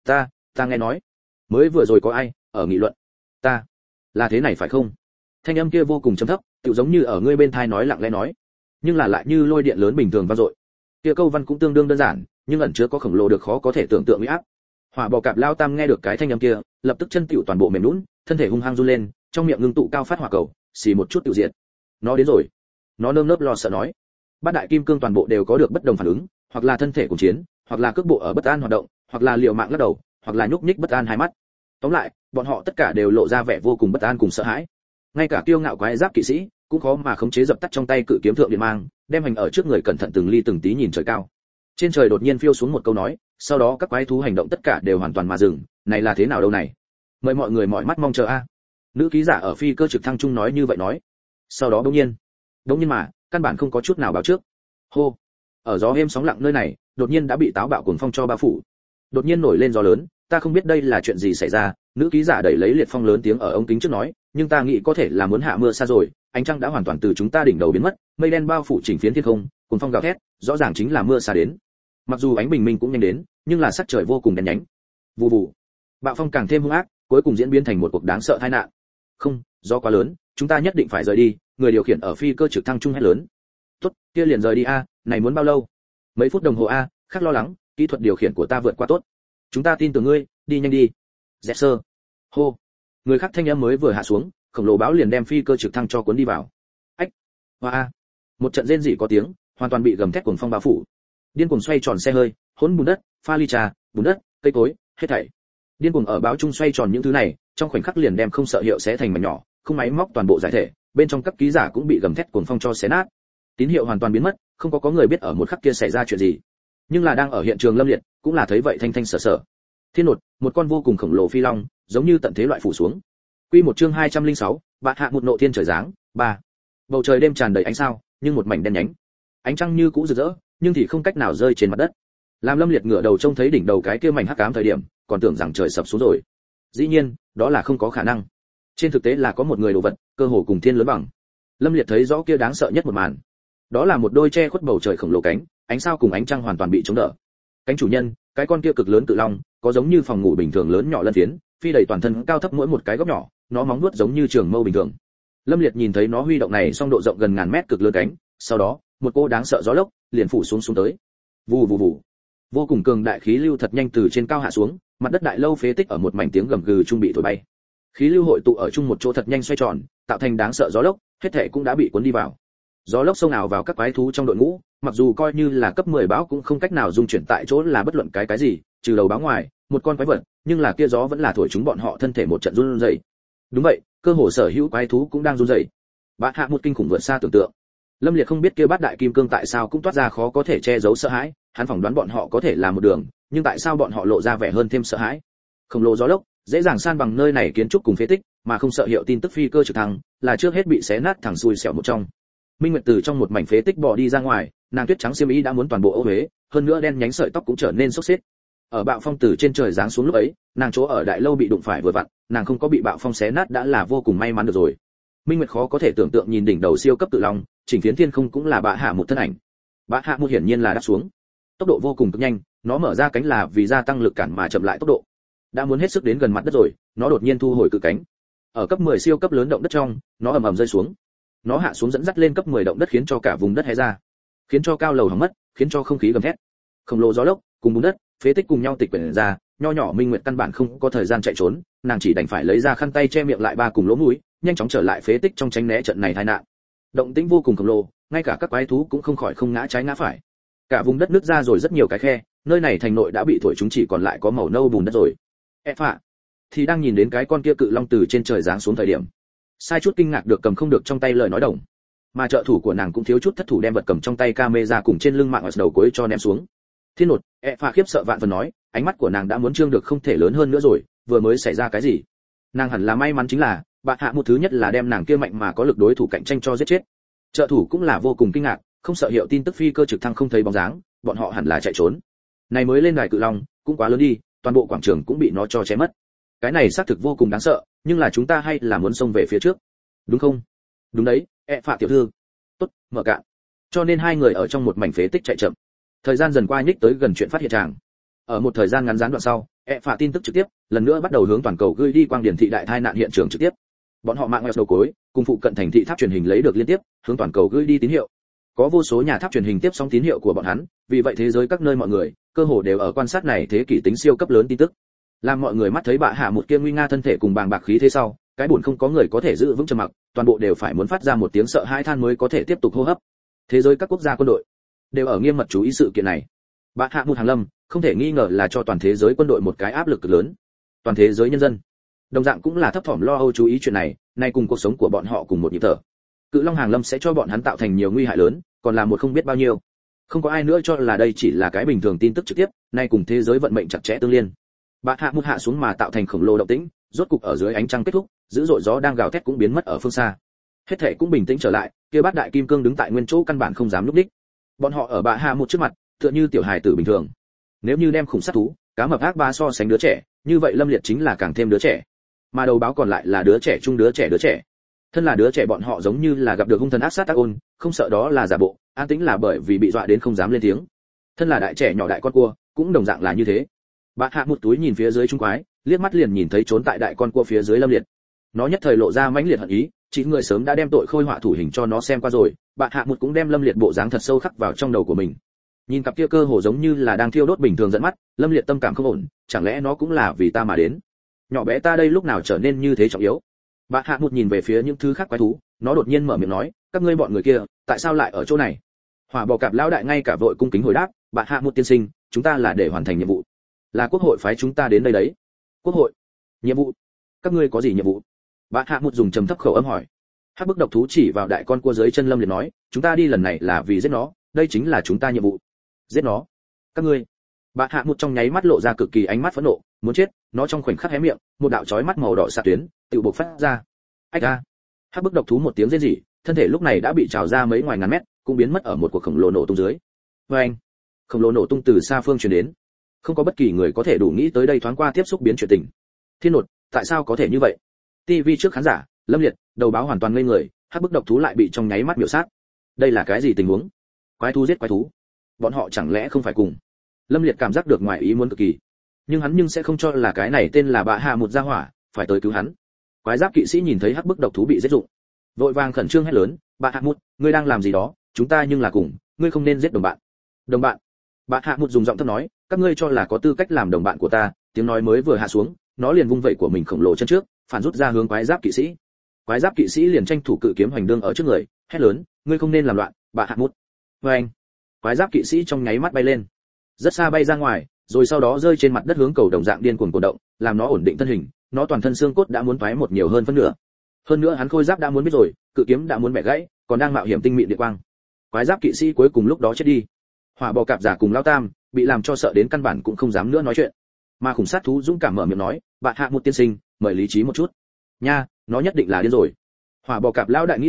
Ta nghe nói, mới vừa rồi có ai ở nghị luận. Ta, là thế này phải không? Thanh âm kia vô cùng trầm thấp, tựu giống như ở ngươi bên tai nói lặng lẽ nói, nhưng là lại như lôi điện lớn bình thường vang dội. Kia câu văn cũng tương đương đơn giản, nhưng ẩn chứa có khổng lồ được khó có thể tưởng tượng uy áp. Hỏa bò cạp lao tam nghe được cái thanh âm kia, lập tức chân tiểu toàn bộ mềm nhũn, thân thể hung hăng run lên, trong miệng ngưng tụ cao phát hỏa cầu, xì một chút tiểu diệt. Nó đến rồi. Nó nơm nớp lo sợ nói. Bát Đại Kim Cương toàn bộ đều có được bất đồng phản ứng, hoặc là thân thể cùng chiến, hoặc là cước bộ ở bất an hoạt động, hoặc là liều mạng lắc đầu, hoặc là nhúc nhích bất an hai mắt. Tóm lại, bọn họ tất cả đều lộ ra vẻ vô cùng bất an cùng sợ hãi. Ngay cả kiêu ngạo quái giáp kỵ sĩ cũng khó mà khống chế dập tắt trong tay cự kiếm thượng điện mang, đem hành ở trước người cẩn thận từng ly từng tí nhìn trời cao. Trên trời đột nhiên phiêu xuống một câu nói, sau đó các quái thú hành động tất cả đều hoàn toàn mà dừng, này là thế nào đâu này? Mời mọi người mỏi mắt mong chờ a. Nữ ký giả ở phi cơ trực thăng trung nói như vậy nói. Sau đó đột nhiên mà, căn bản không có chút nào báo trước. Hô. Ở gió êm sóng lặng nơi này, đột nhiên đã bị táo bạo cuồng phong cho bao phủ. Đột nhiên nổi lên gió lớn, ta không biết đây là chuyện gì xảy ra, nữ ký giả đẩy lấy liệt phong lớn tiếng ở ống kính trước nói, nhưng ta nghĩ có thể là muốn hạ mưa xa rồi, ánh trăng đã hoàn toàn từ chúng ta đỉnh đầu biến mất, mây đen bao phủ chỉnh phiến thiên không, cuồng phong gào thét, rõ ràng chính là mưa xa đến. Mặc dù ánh bình minh cũng nhanh đến, nhưng là sắc trời vô cùng đen nhánh. Vù vù. Bạo phong càng thêm hung ác, cuối cùng diễn biến thành một cuộc đáng sợ tai nạn. Không, gió quá lớn, chúng ta nhất định phải rời đi, người điều khiển ở phi cơ trực thăng trung hét lớn. Tốt, kia liền rời đi a, này muốn bao lâu? Mấy phút đồng hồ a, khác lo lắng, kỹ thuật điều khiển của ta vượt qua tốt. Chúng ta tin tưởng ngươi, đi nhanh đi. Dẹp sơ. Hô. Người khác thanh âm mới vừa hạ xuống, khổng lồ báo liền đem phi cơ trực thăng cho cuốn đi vào. Ách. Hoa a. Một trận rên rỉ có tiếng, hoàn toàn bị gầm thét cuồng phong bao phủ. Điên cuồng xoay tròn xe hơi, hỗn bùn đất, pha ly trà, bùn đất, cây cối, hết thảy. Điên cuồng ở báo trung xoay tròn những thứ này, trong khoảnh khắc liền đem không sợ hiệu xé thành mảnh nhỏ, không máy móc toàn bộ giải thể, bên trong các ký giả cũng bị gầm thét cuồng phong cho xé nát. Tín hiệu hoàn toàn biến mất, không có người biết ở một khắc kia xảy ra chuyện gì. Nhưng là đang ở hiện trường lâm liệt, cũng là thấy vậy thanh thanh sở sở. Thiên nột, một con vô cùng khổng lồ phi long, giống như tận thế loại phủ xuống. Quy một chương 206, bạt hạ một nộ thiên trời giáng, 3. Bầu trời đêm tràn đầy ánh sao, nhưng một mảnh đen nhánh. Ánh trăng như cũ rực rỡ, nhưng thì không cách nào rơi trên mặt đất. Làm Lâm Liệt ngửa đầu trông thấy đỉnh đầu cái kia mảnh hắc ám thời điểm, còn tưởng rằng trời sập xuống rồi. Dĩ nhiên, đó là không có khả năng. Trên thực tế là có một người đồ vật, cơ hồ cùng thiên lớn bằng. Lâm Liệt thấy rõ kia đáng sợ nhất một màn. Đó là một đôi che khuất bầu trời khổng lồ cánh, ánh sao cùng ánh trăng hoàn toàn bị chống đỡ. Cánh chủ nhân, cái con kia cực lớn cự long, có giống như phòng ngủ bình thường lớn nhỏ lân phiến, phi đầy toàn thân cao thấp mỗi một cái góc nhỏ, nó móng vuốt giống như trường mâu bình thường. Lâm Liệt nhìn thấy nó huy động này song độ rộng gần ngàn mét cực lớn cánh, sau đó, một cô đáng sợ gió lốc liền phủ xuống tới. Vù vù vù. Vô cùng cường đại khí lưu thật nhanh từ trên cao hạ xuống, mặt đất đại lâu phế tích ở một mảnh tiếng gầm gừ trung bị thổi bay. Khí lưu hội tụ ở chung một chỗ thật nhanh xoay tròn, tạo thành đáng sợ gió lốc, hết thảy cũng đã bị cuốn đi vào. Gió lốc xông ào vào các quái thú trong đội ngũ, mặc dù coi như là cấp 10 bão cũng không cách nào dung chuyển tại chỗ là bất luận cái gì, trừ đầu báo ngoài, một con quái vật, nhưng là kia gió vẫn là thổi chúng bọn họ thân thể một trận run rẩy. Đúng vậy, cơ hồ sở hữu quái thú cũng đang run rẩy. Bát hạ một kinh khủng vượt xa tưởng tượng. Lâm Liệt không biết kia bát đại kim cương tại sao cũng toát ra khó có thể che giấu sợ hãi, hắn phỏng đoán bọn họ có thể là một đường, nhưng tại sao bọn họ lộ ra vẻ hơn thêm sợ hãi? Khổng lồ gió lốc, dễ dàng san bằng nơi này kiến trúc cùng phế tích, mà không sợ hiệu tin tức phi cơ trực thăng, là trước hết bị xé nát thẳng xuôi xẻo một trong. Minh Nguyệt từ trong một mảnh phế tích bò đi ra ngoài, nàng tuyết trắng xiêm y đã muốn toàn bộ ô uế, hơn nữa đen nhánh sợi tóc cũng trở nên xốc xếch. Ở bạo phong từ trên trời giáng xuống lúc ấy, nàng chỗ ở đại lâu bị đụng phải vừa vặn, nàng không có bị bạo phong xé nát đã là vô cùng may mắn được rồi. Minh Nguyệt khó có thể tưởng tượng nhìn đỉnh đầu siêu cấp tự long, chỉnh phiến thiên không cũng là bạ hạ một thân ảnh. Bạ hạ một hiển nhiên là đáp xuống, tốc độ vô cùng cực nhanh, nó mở ra cánh là vì gia tăng lực cản mà chậm lại tốc độ. Đã muốn hết sức đến gần mặt đất rồi, nó đột nhiên thu hồi cự cánh. Ở cấp 10 siêu cấp lớn động đất trong, nó ầm ầm rơi xuống. Nó hạ xuống dẫn dắt lên cấp 10 động đất khiến cho cả vùng đất hé ra, khiến cho cao lầu hỏng mất, khiến cho không khí gầm thét. Khổng lồ gió lốc cùng bùn đất, phế tích cùng nhau tịch quyển ra, nho nhỏ Minh Nguyệt căn bản không có thời gian chạy trốn, nàng chỉ đành phải lấy ra khăn tay che miệng lại ba cùng lỗ mũi, nhanh chóng trở lại phế tích trong tránh né trận này tai nạn. Động tĩnh vô cùng khổng lồ, ngay cả các quái thú cũng không khỏi không ngã trái ngã phải. Cả vùng đất nứt ra rồi rất nhiều cái khe, nơi này thành nội đã bị thổi chúng chỉ còn lại có màu nâu bùn đất rồi. Phạ thì đang nhìn đến cái con kia cự long từ trên trời giáng xuống thời điểm, sai chút kinh ngạc được cầm không được trong tay lời nói đồng, mà trợ thủ của nàng cũng thiếu chút thất thủ đem vật cầm trong tay camera cùng trên lưng mạng ở đầu cuối cho ném xuống. Thiên nột, Phạ khiếp sợ vạn phần nói, ánh mắt của nàng đã muốn trương được không thể lớn hơn nữa rồi, vừa mới xảy ra cái gì? Nàng hẳn là may mắn chính là, bạn hạ một thứ nhất là đem nàng kia mạnh mà có lực đối thủ cạnh tranh cho giết chết. Trợ thủ cũng là vô cùng kinh ngạc, không sợ hiệu tin tức phi cơ trực thăng không thấy bóng dáng, bọn họ hẳn là chạy trốn. Này mới lên đài cự long, cũng quá lớn đi, toàn bộ quảng trường cũng bị nó cho chém mất. Cái này xác thực vô cùng đáng sợ, nhưng là chúng ta hay là muốn xông về phía trước, đúng không? Đúng đấy, Phạ tiểu thư. Tốt, mở cạn. Cho nên hai người ở trong một mảnh phế tích chạy chậm. Thời gian dần qua nhích tới gần chuyện phát hiện tràng. Ở một thời gian ngắn gián đoạn sau, Phạ tin tức trực tiếp lần nữa bắt đầu hướng toàn cầu gửi đi quang điển thị đại tai nạn hiện trường trực tiếp. Bọn họ mạng web đầu cuối, cùng phụ cận thành thị tháp truyền hình lấy được liên tiếp, hướng toàn cầu gửi đi tín hiệu. Có vô số nhà tháp truyền hình tiếp sóng tín hiệu của bọn hắn, vì vậy thế giới các nơi mọi người, cơ hồ đều ở quan sát này thế kỷ tính siêu cấp lớn tin tức. Làm mọi người mắt thấy bạ hạ một kia nguy nga thân thể cùng bàng bạc khí thế sau, cái buồn không có người có thể giữ vững trầm mặc, toàn bộ đều phải muốn phát ra một tiếng sợ hãi than mới có thể tiếp tục hô hấp. Thế giới các quốc gia quân đội đều ở nghiêm mật chú ý sự kiện này. Bạ hạ một hàng lâm, không thể nghi ngờ là cho toàn thế giới quân đội một cái áp lực cực lớn. Toàn thế giới nhân dân đồng dạng cũng là thấp thỏm lo âu chú ý chuyện này, nay cùng cuộc sống của bọn họ cùng một nhịp thở. Cự long hàng lâm sẽ cho bọn hắn tạo thành nhiều nguy hại lớn, còn là một không biết bao nhiêu. Không có ai nữa cho là đây chỉ là cái bình thường tin tức trực tiếp, nay cùng thế giới vận mệnh chặt chẽ tương liên. Bạ hạ một hạ xuống mà tạo thành khổng lồ động tĩnh, rốt cục ở dưới ánh trăng kết thúc, dữ dội gió đang gào thét cũng biến mất ở phương xa. Hết thảy cũng bình tĩnh trở lại, kia bát đại kim cương đứng tại nguyên chỗ căn bản không dám lúc đích. Bọn họ ở bạ hạ một trước mặt, tựa như tiểu hài tử bình thường. Nếu như đem khủng sát thú, cá mập ác ba so sánh đứa trẻ, như vậy Lâm Liệt chính là càng thêm đứa trẻ. Mà đầu báo còn lại là đứa trẻ trung đứa trẻ. Thân là đứa trẻ bọn họ giống như là gặp được hung thần ác sát ác ôn, không sợ đó là giả bộ, an tĩnh là bởi vì bị dọa đến không dám lên tiếng. Thân là đại trẻ nhỏ đại con cua, cũng đồng dạng là như thế. Bạ hạ một túi nhìn phía dưới trung quái, liếc mắt liền nhìn thấy trốn tại đại con cua phía dưới Lâm Liệt. Nó nhất thời lộ ra mãnh liệt hận ý, chỉ người sớm đã đem tội khôi họa thủ hình cho nó xem qua rồi, Bạ hạ một cũng đem Lâm Liệt bộ dáng thật sâu khắc vào trong đầu của mình. Nhìn cặp kia cơ hồ giống như là đang thiêu đốt bình thường dẫn mắt, Lâm Liệt tâm cảm không ổn, chẳng lẽ nó cũng là vì ta mà đến? Nhỏ bé ta đây lúc nào trở nên như thế trọng yếu? Bạ hạ một nhìn về phía những thứ khác quái thú, nó đột nhiên mở miệng nói, các ngươi bọn người kia, tại sao lại ở chỗ này? Hỏa bò cạp lão đại ngay cả vội cung kính hồi đáp, Bạ hạ một tiên sinh, chúng ta là để hoàn thành nhiệm vụ. Là quốc hội phái chúng ta đến đây đấy. Quốc hội? Nhiệm vụ? Các ngươi có gì nhiệm vụ? Bạ hạ một dùng trầm thấp khẩu âm hỏi. Hắc bức độc thú chỉ vào đại con cua dưới chân Lâm Liệt nói, chúng ta đi lần này là vì giết nó, đây chính là chúng ta nhiệm vụ. Giết nó? Các ngươi? Bạ hạ một trong nháy mắt lộ ra cực kỳ ánh mắt phẫn nộ, muốn chết, nó trong khoảnh khắc hé miệng, một đạo chói mắt màu đỏ xạ tuyến tự bộc phát ra. Ách a! Hắc bức độc thú một tiếng rên rỉ, thân thể lúc này đã bị trào ra mấy ngoài ngàn mét, cũng biến mất ở một cuộc khổng lồ nổ tung dưới. Oeng! Khổng lồ nổ tung từ xa phương truyền đến. Không có bất kỳ người có thể đủ nghĩ tới đây thoáng qua tiếp xúc biến chuyện tình. Thiên nột, tại sao có thể như vậy? TV trước khán giả, Lâm Liệt, đầu báo hoàn toàn ngây người, hắc bức độc thú lại bị trong nháy mắt miểu sát. Đây là cái gì tình huống? Quái thú giết quái thú, bọn họ chẳng lẽ không phải cùng? Lâm Liệt cảm giác được ngoài ý muốn cực kỳ, nhưng hắn nhưng sẽ không cho là cái này tên là bạ hạ một gia hỏa phải tới cứu hắn. Quái giáp kỵ sĩ nhìn thấy hắc bức độc thú bị giết dụng, vội vàng khẩn trương hét lớn, bạ hạ một, ngươi đang làm gì đó? Chúng ta nhưng là cùng, ngươi không nên giết đồng bạn. Đồng bạn? Bạ hạ một dùng giọng thấp nói, các ngươi cho là có tư cách làm đồng bạn của ta? Tiếng nói mới vừa hạ xuống, nó liền vung vẩy của mình khổng lồ chân trước, phản rút ra hướng quái giáp kỵ sĩ. Quái giáp kỵ sĩ liền tranh thủ cự kiếm hoành đương ở trước người, hét lớn, ngươi không nên làm loạn, bạ hạ một. Oeng! Quái giáp kỵ sĩ trong nháy mắt bay lên, rất xa bay ra ngoài, rồi sau đó rơi trên mặt đất hướng cầu đồng dạng điên cuồng cổ động, làm nó ổn định thân hình, nó toàn thân xương cốt đã muốn toái một nhiều hơn phân nửa. Hơn nữa hắn khôi giáp đã muốn biết rồi, cự kiếm đã muốn bẻ gãy, còn đang mạo hiểm tinh mịn địa quang. Quái giáp kỵ sĩ cuối cùng lúc đó chết đi. Hỏa bò cạp giả cùng Lão Tam bị làm cho sợ đến căn bản cũng không dám nữa nói chuyện. Mà khủng sát thú dũng cảm mở miệng nói, "Bạn hạ một tiên sinh, mời lý trí một chút." Nha, nó nhất định là điên rồi. Hỏa bò cạp lão đại nghĩ thầm,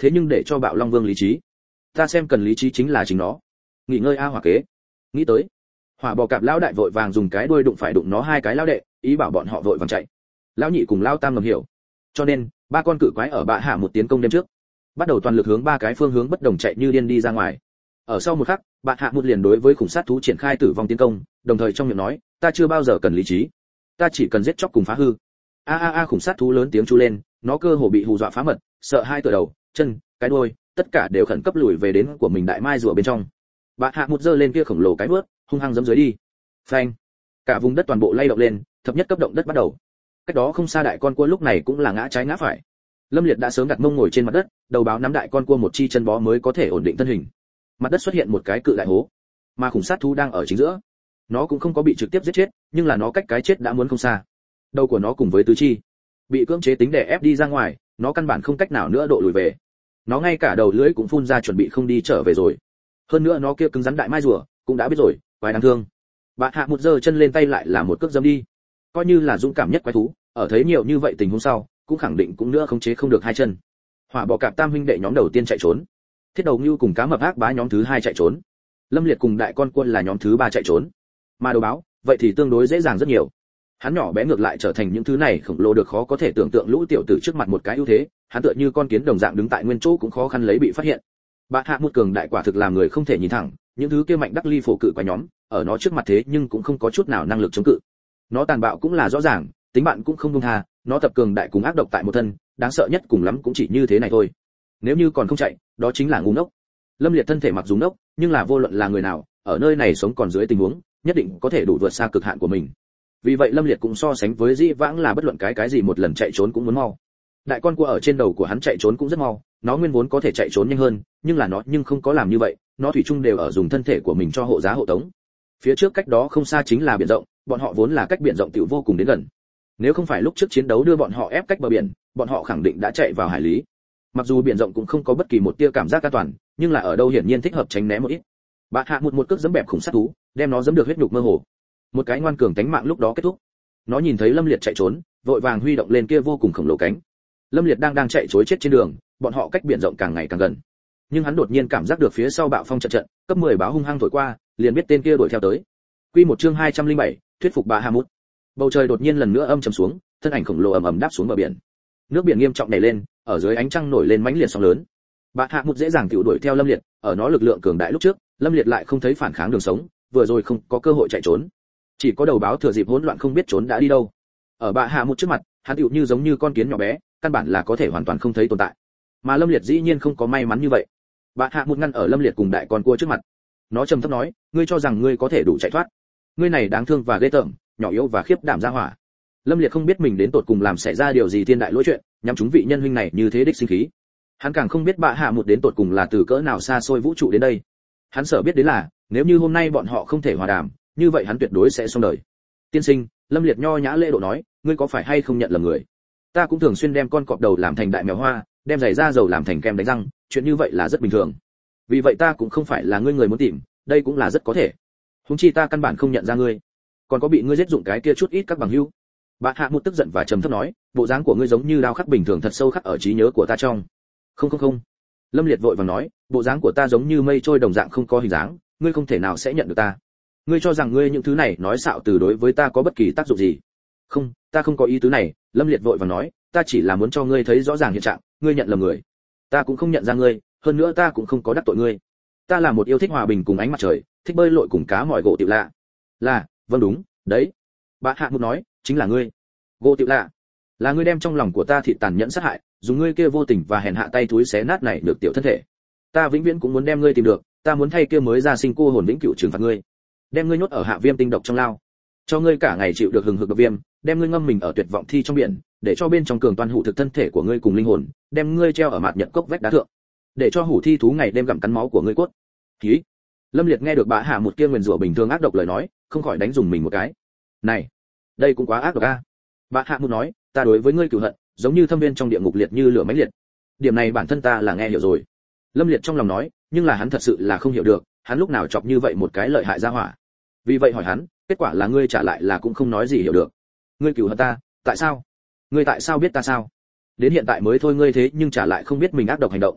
thế nhưng để cho Bạo Long Vương lý trí, ta xem cần lý trí chính là chính nó. Nghỉ ngơi a hỏa kế. Nghĩ tới, Hỏa bò cạp lão đại vội vàng dùng cái đuôi đụng phải đụng nó hai cái lão đệ, ý bảo bọn họ vội vàng chạy. Lão nhị cùng lão tam ngầm hiểu, cho nên ba con cự quái ở bạ hạ một tiến công đêm trước, bắt đầu toàn lực hướng ba cái phương hướng bất đồng chạy như điên đi ra ngoài. Ở sau một khắc, bạ hạ một liền đối với khủng sát thú triển khai tử vong tiến công, đồng thời trong miệng nói, ta chưa bao giờ cần lý trí, ta chỉ cần giết chóc cùng phá hư. Khủng sát thú lớn tiếng chu lên, nó cơ hồ bị hù dọa phá mật, sợ hai tựa đầu, chân, cái đuôi, tất cả đều khẩn cấp lùi về đến của mình đại mai rùa bên trong. Bạ hạ một giơ lên kia khổng lồ cái vuốt, hung hăng giẫm dưới đi. Phanh! Cả vùng đất toàn bộ lay động lên, thập nhất cấp động đất bắt đầu. Cách đó không xa đại con cua lúc này cũng là ngã trái ngã phải. Lâm Liệt đã sớm đặt mông ngồi trên mặt đất, đầu báo nắm đại con cua một chi chân bó mới có thể ổn định thân hình. Mặt đất xuất hiện một cái cự đại hố, mà khủng sát thú đang ở chính giữa. Nó cũng không có bị trực tiếp giết chết, nhưng là nó cách cái chết đã muốn không xa. Đầu của nó cùng với tứ chi bị cưỡng chế tính đè ép đi ra ngoài, nó căn bản không cách nào nữa độ lùi về. Nó ngay cả đầu lưỡi cũng phun ra chuẩn bị không đi trở về rồi. Hơn nữa nó kia cứng rắn đại mai rùa cũng đã biết rồi, quái đáng thương. Bạn hạ một giơ chân lên tay lại là một cước dẫm đi. Coi như là dũng cảm nhất quái thú, ở thấy nhiều như vậy tình huống sau, cũng khẳng định cũng nữa khống chế không được hai chân. Hỏa bò cạp tam huynh đệ nhóm đầu tiên chạy trốn, Thiết đầu Ngưu cùng cá mập ác bá nhóm thứ hai chạy trốn, Lâm Liệt cùng đại con quân là nhóm thứ ba chạy trốn. Mà đầu báo, vậy thì tương đối dễ dàng rất nhiều. Hắn nhỏ bé ngược lại trở thành những thứ này khổng lồ được khó có thể tưởng tượng lũ tiểu tử trước mặt một cái ưu thế, hắn tựa như con kiến đồng dạng đứng tại nguyên chỗ cũng khó khăn lấy bị phát hiện. Bạ hạ một cường đại quả thực làm người không thể nhìn thẳng, những thứ kia mạnh đắc ly phổ cự quái nhóm, ở nó trước mặt thế nhưng cũng không có chút nào năng lực chống cự. Nó tàn bạo cũng là rõ ràng, tính bạn cũng không buông tha, nó tập cường đại cùng ác độc tại một thân, đáng sợ nhất cùng lắm cũng chỉ như thế này thôi. Nếu như còn không chạy, đó chính là ngu ngốc. Lâm Liệt thân thể mặc dù ngốc, nhưng là vô luận là người nào, ở nơi này sống còn dưới tình huống, nhất định có thể đủ vượt xa cực hạn của mình. Vì vậy Lâm Liệt cũng so sánh với Dĩ Vãng là bất luận cái gì một lần chạy trốn cũng muốn mau. Đại con cua ở trên đầu của hắn chạy trốn cũng rất mau, nó nguyên vốn có thể chạy trốn nhanh hơn, nhưng là nó không có làm như vậy, nó thủy chung đều ở dùng thân thể của mình cho hộ giá hộ tống. Phía trước cách đó không xa chính là biển rộng, bọn họ vốn là cách biển rộng tiểu vô cùng đến gần. Nếu không phải lúc trước chiến đấu đưa bọn họ ép cách bờ biển, bọn họ khẳng định đã chạy vào hải lý. Mặc dù biển rộng cũng không có bất kỳ một tia cảm giác an toàn, nhưng là ở đâu hiển nhiên thích hợp tránh né một ít. Bạt hạ một cước giẫm bẹp khủng sát thú, đem nó giẫm được huyết nhục mơ hồ. Một cái ngoan cường tánh mạng lúc đó kết thúc. Nó nhìn thấy Lâm Liệt chạy trốn, vội vàng huy động lên kia vô cùng khổng lồ cánh. Lâm Liệt đang chạy trối chết trên đường, bọn họ cách biển rộng càng ngày càng gần. Nhưng hắn đột nhiên cảm giác được phía sau bạo phong trận, cấp 10 báo hung hăng thổi qua, liền biết tên kia đuổi theo tới. Quy một chương 207, thuyết phục bà Hà Mút. Bầu trời đột nhiên lần nữa âm trầm xuống, thân ảnh khổng lồ ầm ầm đáp xuống bờ biển. Nước biển nghiêm trọng nảy lên, ở dưới ánh trăng nổi lên mãnh liệt sóng lớn. Bà Hạ Mút dễ dàng tiểu đuổi theo Lâm Liệt, ở nó lực lượng cường đại lúc trước, Lâm Liệt lại không thấy phản kháng đường sống, vừa rồi không có cơ hội chạy trốn. Chỉ có đầu báo thừa dịp hỗn loạn không biết trốn đã đi đâu. Ở bà Hạ Mút trước mặt, hắn tiểu như giống như con kiến nhỏ bé, căn bản là có thể hoàn toàn không thấy tồn tại. Mà Lâm Liệt dĩ nhiên không có may mắn như vậy. Bà Hạ Mút ngăn ở Lâm Liệt cùng đại con cua trước mặt. Nó trầm thấp nói, ngươi cho rằng ngươi có thể đủ chạy thoát? Ngươi này đáng thương và ghê tởm, nhỏ yếu và khiếp đảm ra hỏa. Lâm Liệt không biết mình đến tột cùng làm xảy ra điều gì thiên đại lỗi chuyện, nhắm chúng vị nhân huynh này như thế đích sinh khí. Hắn càng không biết bà Hạ Mút đến tột cùng là từ cỡ nào xa xôi vũ trụ đến đây. Hắn sợ biết đến là, nếu như hôm nay bọn họ không thể hòa đàm, như vậy hắn tuyệt đối sẽ xong đời. Tiên sinh, Lâm Liệt nho nhã lễ độ nói, ngươi có phải hay không nhận lầm người? Ta cũng thường xuyên đem con cọp đầu làm thành đại mèo hoa, đem giày da dầu làm thành kem đánh răng, chuyện như vậy là rất bình thường. Vì vậy ta cũng không phải là ngươi người muốn tìm, đây cũng là rất có thể. Huống chi ta căn bản không nhận ra ngươi, còn có bị ngươi giết dụng cái kia chút ít các bằng hữu. Bà Hạ Mút tức giận và trầm thấp nói, bộ dáng của ngươi giống như đao khắc bình thường thật sâu khắc ở trí nhớ của ta trong. Không. Lâm Liệt vội vàng nói, bộ dáng của ta giống như mây trôi đồng dạng không có hình dáng, ngươi không thể nào sẽ nhận được ta. Ngươi cho rằng ngươi những thứ này nói xạo từ đối với ta có bất kỳ tác dụng gì? Không, ta không có ý tứ này. Lâm Liệt vội vàng nói, ta chỉ là muốn cho ngươi thấy rõ ràng hiện trạng, ngươi nhận lầm người. Ta cũng không nhận ra ngươi, hơn nữa ta cũng không có đắc tội ngươi. Ta là một yêu thích hòa bình cùng ánh mặt trời, thích bơi lội cùng cá mỏi gỗ tiểu lạ. Là, vâng đúng, đấy. Bà Hạ Mút nói, chính là ngươi. Gỗ tiểu lạ, là ngươi đem trong lòng của ta thịt tàn nhẫn sát hại, dùng ngươi kia vô tình và hèn hạ tay thúi xé nát này được tiểu thân thể. Ta vĩnh viễn cũng muốn đem ngươi tìm được, ta muốn thay kia mới ra sinh cô hồn vĩnh cửu trừng phạt ngươi, đem ngươi nhốt ở hạ viêm tinh độc trong lao, cho ngươi cả ngày chịu được hừng hực độc viêm, đem ngươi ngâm mình ở tuyệt vọng thi trong biển, để cho bên trong cường toàn hủ thực thân thể của ngươi cùng linh hồn, đem ngươi treo ở mạt nhật cốc vách đá thượng, để cho hủ thi thú ngày đêm gặm cắn máu của ngươi cốt. Ký. Lâm Liệt nghe được bà Hạ một kia nguyền rủa bình thường ác độc lời nói, không khỏi đánh dùng mình một cái. Này, đây cũng quá ác độc a. Bà Hạ một nói, ta đối với ngươi cừu hận, giống như thâm viên trong địa ngục liệt như lửa mãnh liệt. Điểm này bản thân ta là nghe hiểu rồi. Lâm Liệt trong lòng nói, nhưng là hắn thật sự là không hiểu được, hắn lúc nào chọc như vậy một cái lợi hại ra hỏa. Vì vậy hỏi hắn, kết quả là ngươi trả lại là cũng không nói gì hiểu được. Ngươi cừu hận ta, tại sao? Ngươi tại sao biết ta sao? Đến hiện tại mới thôi ngươi thế nhưng trả lại không biết mình ác độc hành động.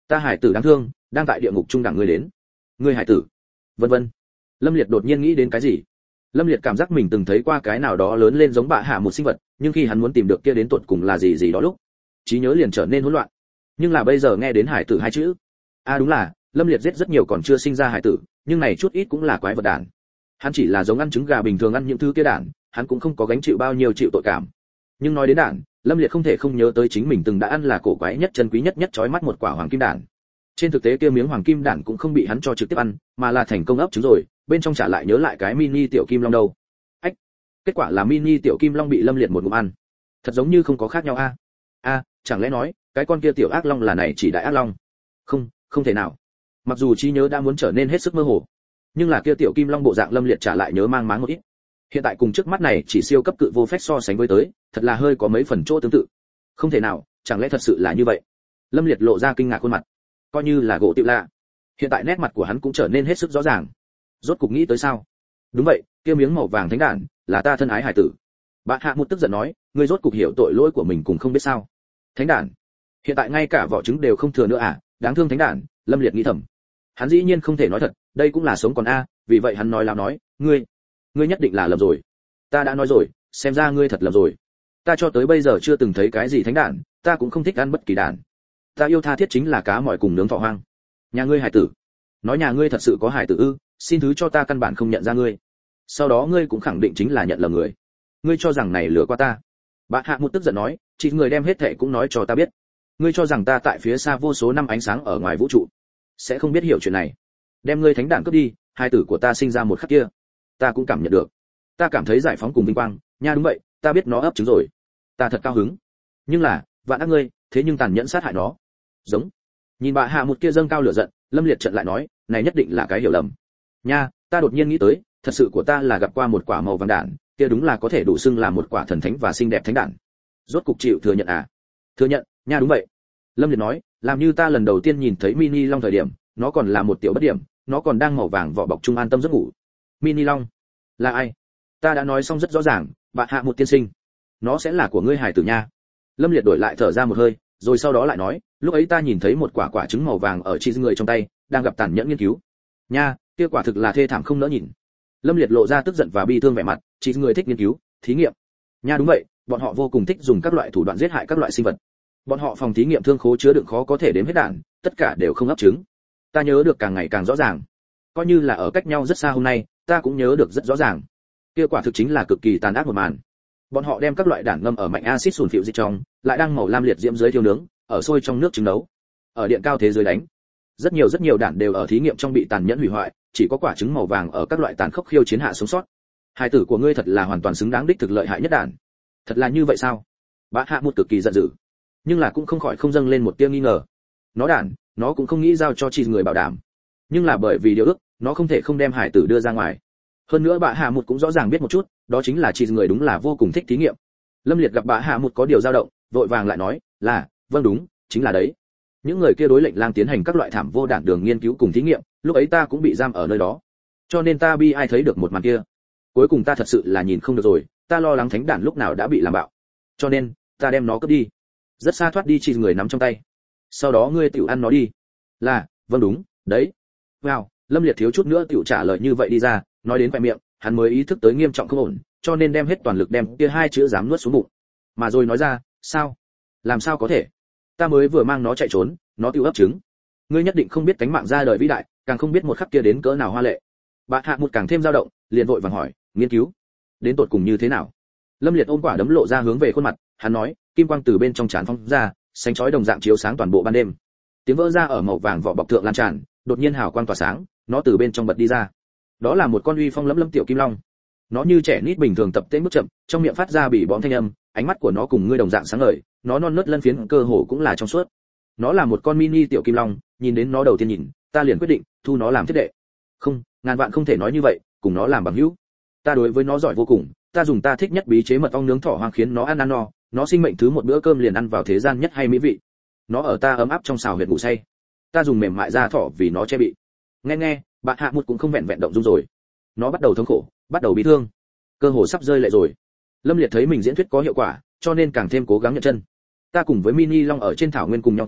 Ta hải tử đáng thương, đang tại địa ngục trung đẳng ngươi đến. Ngươi hải tử. Vân vân. Lâm Liệt đột nhiên nghĩ đến cái gì. Lâm Liệt cảm giác mình từng thấy qua cái nào đó lớn lên giống bạ hạ một sinh vật, nhưng khi hắn muốn tìm được kia đến tột cùng là gì đó lúc, trí nhớ liền trở nên hỗn loạn. Nhưng là bây giờ nghe đến hải tử hai chữ, đúng là, Lâm Liệt giết rất nhiều còn chưa sinh ra hải tử, nhưng này chút ít cũng là quái vật đản. Hắn chỉ là giống ăn trứng gà bình thường ăn những thứ kia đản, hắn cũng không có gánh chịu bao nhiêu chịu tội cảm. Nhưng nói đến đản, Lâm Liệt không thể không nhớ tới chính mình từng đã ăn là cổ quái nhất chân quý nhất chói mắt một quả hoàng kim đản. Trên thực tế kia miếng hoàng kim đản cũng không bị hắn cho trực tiếp ăn, mà là thành công ấp trứng rồi, bên trong trả lại nhớ lại cái mini tiểu kim long đâu. Ách, kết quả là mini tiểu kim long bị Lâm Liệt một ngụm ăn. Thật giống như không có khác nhau a. Chẳng lẽ nói, cái con kia tiểu ác long là này chỉ đại ác long? Không thể nào. Mặc dù trí nhớ đã muốn trở nên hết sức mơ hồ, nhưng là kia tiểu kim long bộ dạng Lâm Liệt trả lại nhớ mang máng một ít. Hiện tại cùng trước mắt này chỉ siêu cấp cự vô phách so sánh với tới, thật là hơi có mấy phần chỗ tương tự. Không thể nào, chẳng lẽ thật sự là như vậy? Lâm Liệt lộ ra kinh ngạc khuôn mặt, coi như là gỗ tiểu lạ. Hiện tại nét mặt của hắn cũng trở nên hết sức rõ ràng. Rốt cục nghĩ tới sao? Đúng vậy, kia miếng màu vàng thánh đản là ta thân ái hải tử. Bạn Hạ một tức giận nói, ngươi rốt cục hiểu tội lỗi của mình cũng không biết sao? Thánh đản, hiện tại ngay cả vỏ trứng đều không thừa nữa à? Đáng thương thánh đản, Lâm Liệt nghĩ thầm. Hắn dĩ nhiên không thể nói thật, đây cũng là sống còn vì vậy hắn nói láo nói, ngươi nhất định là lầm rồi. Ta đã nói rồi, xem ra ngươi thật lầm rồi. Ta cho tới bây giờ chưa từng thấy cái gì thánh đản, ta cũng không thích ăn bất kỳ đản. Ta yêu tha thiết chính là cá mỏi cùng nướng thỏ hoang. Nhà ngươi hải tử, nói nhà ngươi thật sự có hải tử ư? Xin thứ cho ta căn bản không nhận ra ngươi. Sau đó ngươi cũng khẳng định chính là nhận lầm người. Ngươi cho rằng này lừa qua ta? Bạn Hạ một tức giận nói, chỉ người đem hết thệ cũng nói cho ta biết. Ngươi cho rằng ta tại phía xa vô số năm ánh sáng ở ngoài vũ trụ sẽ không biết hiểu chuyện này? Đem ngươi thánh đản cướp đi, hai tử của ta sinh ra một khắc kia, ta cũng cảm nhận được. Ta cảm thấy giải phóng cùng vinh quang, nha đúng vậy, ta biết nó ấp trứng rồi. Ta thật cao hứng. Nhưng là, vạn ác ngươi, thế nhưng tàn nhẫn sát hại nó. Giống. Nhìn bà Hạ một kia dâng cao lửa giận, Lâm Liệt trận lại nói, này nhất định là cái hiểu lầm. Nha, ta đột nhiên nghĩ tới, thật sự của ta là gặp qua một quả màu vàng đản, kia đúng là có thể đủ xưng là một quả thần thánh và xinh đẹp thánh đản. Rốt cục chịu thừa nhận à? Thừa nhận, nha đúng vậy. Lâm Liệt nói, làm như ta lần đầu tiên nhìn thấy mini long thời điểm, nó còn là một tiểu bất điểm, nó còn đang màu vàng vỏ bọc trung an tâm giấc ngủ. Mini long là ai? Ta đã nói xong rất rõ ràng, bạn Hạ một tiên sinh, nó sẽ là của ngươi hài tử nha. Lâm Liệt đổi lại thở ra một hơi, rồi sau đó lại nói, lúc ấy ta nhìn thấy một quả trứng màu vàng ở chi người trong tay, đang gặp tàn nhẫn nghiên cứu. Nha, kia quả thực là thê thảm không nỡ nhìn. Lâm Liệt lộ ra tức giận và bi thương vẻ mặt, chi người thích nghiên cứu, thí nghiệm. Nha đúng vậy, bọn họ vô cùng thích dùng các loại thủ đoạn giết hại các loại sinh vật. Bọn họ phòng thí nghiệm thương khố chứa đựng khó có thể đếm hết đạn, tất cả đều không ấp trứng. Ta nhớ được càng ngày càng rõ ràng. Coi như là ở cách nhau rất xa hôm nay, ta cũng nhớ được rất rõ ràng. Kia quả thực chính là cực kỳ tàn ác một màn. Bọn họ đem các loại đản ngâm ở mạnh axit sùn phịu dịch trong, lại đang màu lam liệt diễm dưới thiêu nướng, ở sôi trong nước trứng nấu, ở điện cao thế giới đánh. Rất nhiều đản đều ở thí nghiệm trong bị tàn nhẫn hủy hoại, chỉ có quả trứng màu vàng ở các loại tàn khốc khiêu chiến hạ sống sót. Hài tử của ngươi thật là hoàn toàn xứng đáng đích thực lợi hại nhất đản. Thật là như vậy sao? Bá Hạ một cực kỳ giận dữ, nhưng là cũng không khỏi không dâng lên một tia nghi ngờ. Nó đản, nó cũng không nghĩ giao cho chi người bảo đảm, nhưng là bởi vì điều ước, nó không thể không đem hải tử đưa ra ngoài. Hơn nữa Bá Hạ một cũng rõ ràng biết một chút, đó chính là chi người đúng là vô cùng thích thí nghiệm. Lâm Liệt gặp Bá Hạ một có điều dao động, vội vàng lại nói, là, vâng đúng, chính là đấy. Những người kia đối lệnh lang tiến hành các loại thảm vô đản đường nghiên cứu cùng thí nghiệm, lúc ấy ta cũng bị giam ở nơi đó, cho nên ta bi ai thấy được một màn kia. Cuối cùng ta thật sự là nhìn không được rồi, ta lo lắng thánh đản lúc nào đã bị làm bạo, cho nên ta đem nó cướp đi, rất xa thoát đi chi người nắm trong tay. Sau đó ngươi tiểu ăn nó đi. Là, vâng đúng, đấy. Wow, Lâm Liệt thiếu chút nữa tiểu trả lời như vậy đi ra, nói đến khoe miệng, hắn mới ý thức tới nghiêm trọng không ổn, cho nên đem hết toàn lực đem kia hai chữ dám nuốt xuống bụng. Mà rồi nói ra, sao? Làm sao có thể? Ta mới vừa mang nó chạy trốn, nó tiêu ấp trứng. Ngươi nhất định không biết cánh mạng ra đời vĩ đại, càng không biết một khắc kia đến cỡ nào hoa lệ. Bạn Hạ một càng thêm dao động, liền vội vàng hỏi, nghiên cứu đến tột cùng như thế nào? Lâm Liệt ôm quả đấm lộ ra hướng về khuôn mặt, hắn nói, kim quang từ bên trong trán phóng ra, sáng chói đồng dạng chiếu sáng toàn bộ ban đêm. Tiếng vỡ ra ở màu vàng vỏ bọc thượng lan tràn, đột nhiên hào quang tỏa sáng, nó từ bên trong bật đi ra. Đó là một con uy phong lẫm lẫm tiểu kim long. Nó như trẻ nít bình thường tập tễnh bước chậm, trong miệng phát ra bỉ bõm thanh âm, ánh mắt của nó cùng ngươi đồng dạng sáng ngời, nó non nớt lân phiến cơ hồ cũng là trong suốt. Nó là một con mini tiểu kim long, nhìn đến nó đầu tiên nhìn, ta liền quyết định thu nó làm thiết đệ. Không, ngàn vạn không thể nói như vậy, cùng nó làm bằng hữu. Ta đối với nó giỏi vô cùng, ta dùng ta thích nhất bí chế mật ong nướng thỏ hoang khiến nó ăn no, nó sinh mệnh thứ một bữa cơm liền ăn vào thế gian nhất hay mỹ vị. Nó ở ta ấm áp trong xào huyệt ngủ say. Ta dùng mềm mại da thỏ vì nó che bị. Nghe, bạn Hạ một cũng không vẹn vẹn động dung rồi. Nó bắt đầu thống khổ, bắt đầu bị thương, cơ hồ sắp rơi lệ rồi. Lâm Liệt thấy mình diễn thuyết có hiệu quả, cho nên càng thêm cố gắng nhận chân. Ta cùng với Mini Long ở trên thảo nguyên cùng nhau tin,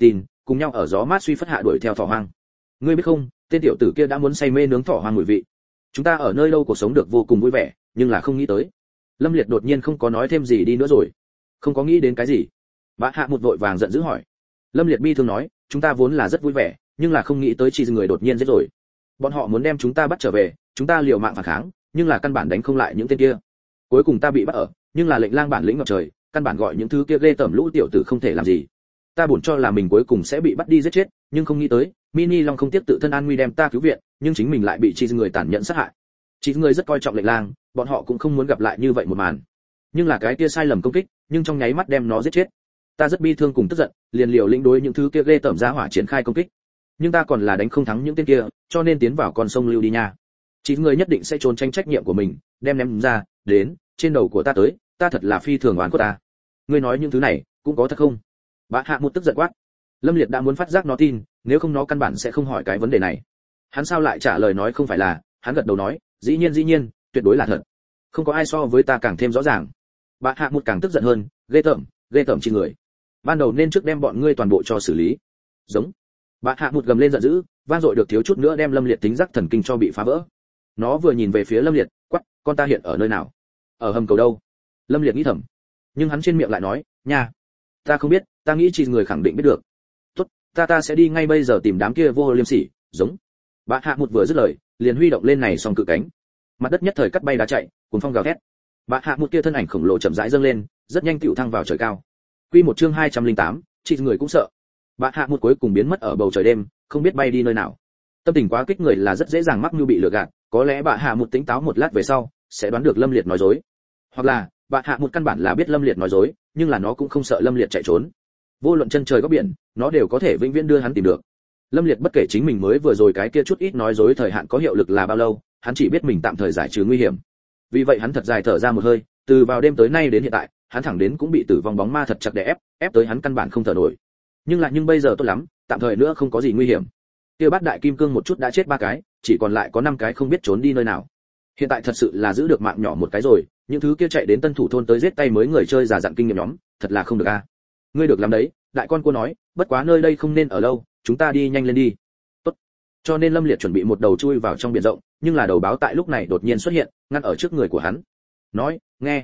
cùng nhau ở gió mát suy phất hạ đuổi theo thỏ hoang. Ngươi biết không, tên tiểu tử kia đã muốn say mê nướng thỏ hoang mùi vị. Chúng ta ở nơi đâu cuộc sống được vô cùng vui vẻ, nhưng là không nghĩ tới. Lâm Liệt đột nhiên không có nói thêm gì đi nữa rồi. Không có nghĩ đến cái gì? Bạ Hạ một vội vàng giận dữ hỏi. Lâm Liệt bi thương nói, chúng ta vốn là rất vui vẻ, nhưng là không nghĩ tới chỉ người đột nhiên giết rồi. Bọn họ muốn đem chúng ta bắt trở về, chúng ta liều mạng phản kháng, nhưng là căn bản đánh không lại những tên kia. Cuối cùng ta bị bắt ở, nhưng là lệnh lang bản lĩnh ngập trời, căn bản gọi những thứ kia ghê tởm lũ tiểu tử không thể làm gì. Ta buồn cho là mình cuối cùng sẽ bị bắt đi giết chết, nhưng không nghĩ tới, Mini Long không tiếc tự thân an nguy đem ta cứu viện, nhưng chính mình lại bị chỉ người tàn nhẫn sát hại. Chỉ người rất coi trọng lệnh lang, bọn họ cũng không muốn gặp lại như vậy một màn. Nhưng là cái kia sai lầm công kích, nhưng trong nháy mắt đem nó giết chết. Ta rất bi thương cùng tức giận, liền liều lĩnh đối những thứ kia ghê tởm ra hỏa triển khai công kích. Nhưng ta còn là đánh không thắng những tên kia, cho nên tiến vào con sông lưu đi nha. Chỉ người nhất định sẽ trốn tránh trách nhiệm của mình, đem ném ra, đến trên đầu của ta tới, ta thật là phi thường oán của ta. Ngươi nói những thứ này, cũng có thật không? Bạ Hạ một tức giận quát. Lâm Liệt đã muốn phát giác nó tin, nếu không nó căn bản sẽ không hỏi cái vấn đề này. Hắn sao lại trả lời nói không phải là, hắn gật đầu nói, dĩ nhiên, tuyệt đối là thật. Không có ai so với ta càng thêm rõ ràng. Bạ Hạ một càng tức giận hơn, ghê tởm chi người. Ban đầu nên trước đem bọn ngươi toàn bộ cho xử lý. Giống. Bạ Hạ một gầm lên giận dữ, vang dội được thiếu chút nữa đem Lâm Liệt tính giác thần kinh cho bị phá vỡ. Nó vừa nhìn về phía Lâm Liệt, quắc, con ta hiện ở nơi nào? Ở hầm cầu đâu? Lâm Liệt nghĩ thầm. Nhưng hắn trên miệng lại nói, nha, ta không biết, ta nghĩ chỉ người khẳng định biết được. Tốt, ta sẽ đi ngay bây giờ tìm đám kia vô liêm sỉ, giống. Bạ Hạ một vừa dứt lời, liền huy động lên này song cự cánh. Mặt đất nhất thời cắt bay đá chạy, cuồng phong gào thét. Bạ Hạ một kia thân ảnh khổng lồ chậm rãi dâng lên, rất nhanh tựu thăng vào trời cao. Quy một chương 208, chỉ người cũng sợ. Bạ Hạ một cuối cùng biến mất ở bầu trời đêm, không biết bay đi nơi nào. Tâm tình quá kích người là rất dễ dàng mắc mưu bị lừa gạt, có lẽ Bạ Hạ một tỉnh táo một lát về sau, sẽ đoán được Lâm Liệt nói dối. Hoặc là, Bạ Hạ một căn bản là biết Lâm Liệt nói dối, nhưng là nó cũng không sợ Lâm Liệt chạy trốn. Vô luận chân trời góc biển, nó đều có thể vĩnh viễn đưa hắn tìm được. Lâm Liệt bất kể chính mình mới vừa rồi cái kia chút ít nói dối thời hạn có hiệu lực là bao lâu, hắn chỉ biết mình tạm thời giải trừ nguy hiểm. Vì vậy hắn thật dài thở ra một hơi, từ vào đêm tới nay đến hiện tại, hắn thẳng đến cũng bị tử vong bóng ma thật chặt đè ép tới hắn căn bản không thở nổi. Nhưng bây giờ tốt lắm, tạm thời nữa không có gì nguy hiểm. Kia bát đại kim cương một chút đã chết 3 cái, chỉ còn lại có 5 cái không biết trốn đi nơi nào. Hiện tại thật sự là giữ được mạng nhỏ một cái rồi, những thứ kia chạy đến Tân Thủ thôn tới giết tay mới người chơi giả dặn kinh nghiệm nhóm, thật là không được a. Ngươi được làm đấy, đại con cua nói, bất quá nơi đây không nên ở lâu, chúng ta đi nhanh lên đi. Tốt. Cho nên Lâm Liệt chuẩn bị một đầu chui vào trong biển rộng, nhưng là đầu báo tại lúc này đột nhiên xuất hiện, ngăn ở trước người của hắn. Nói,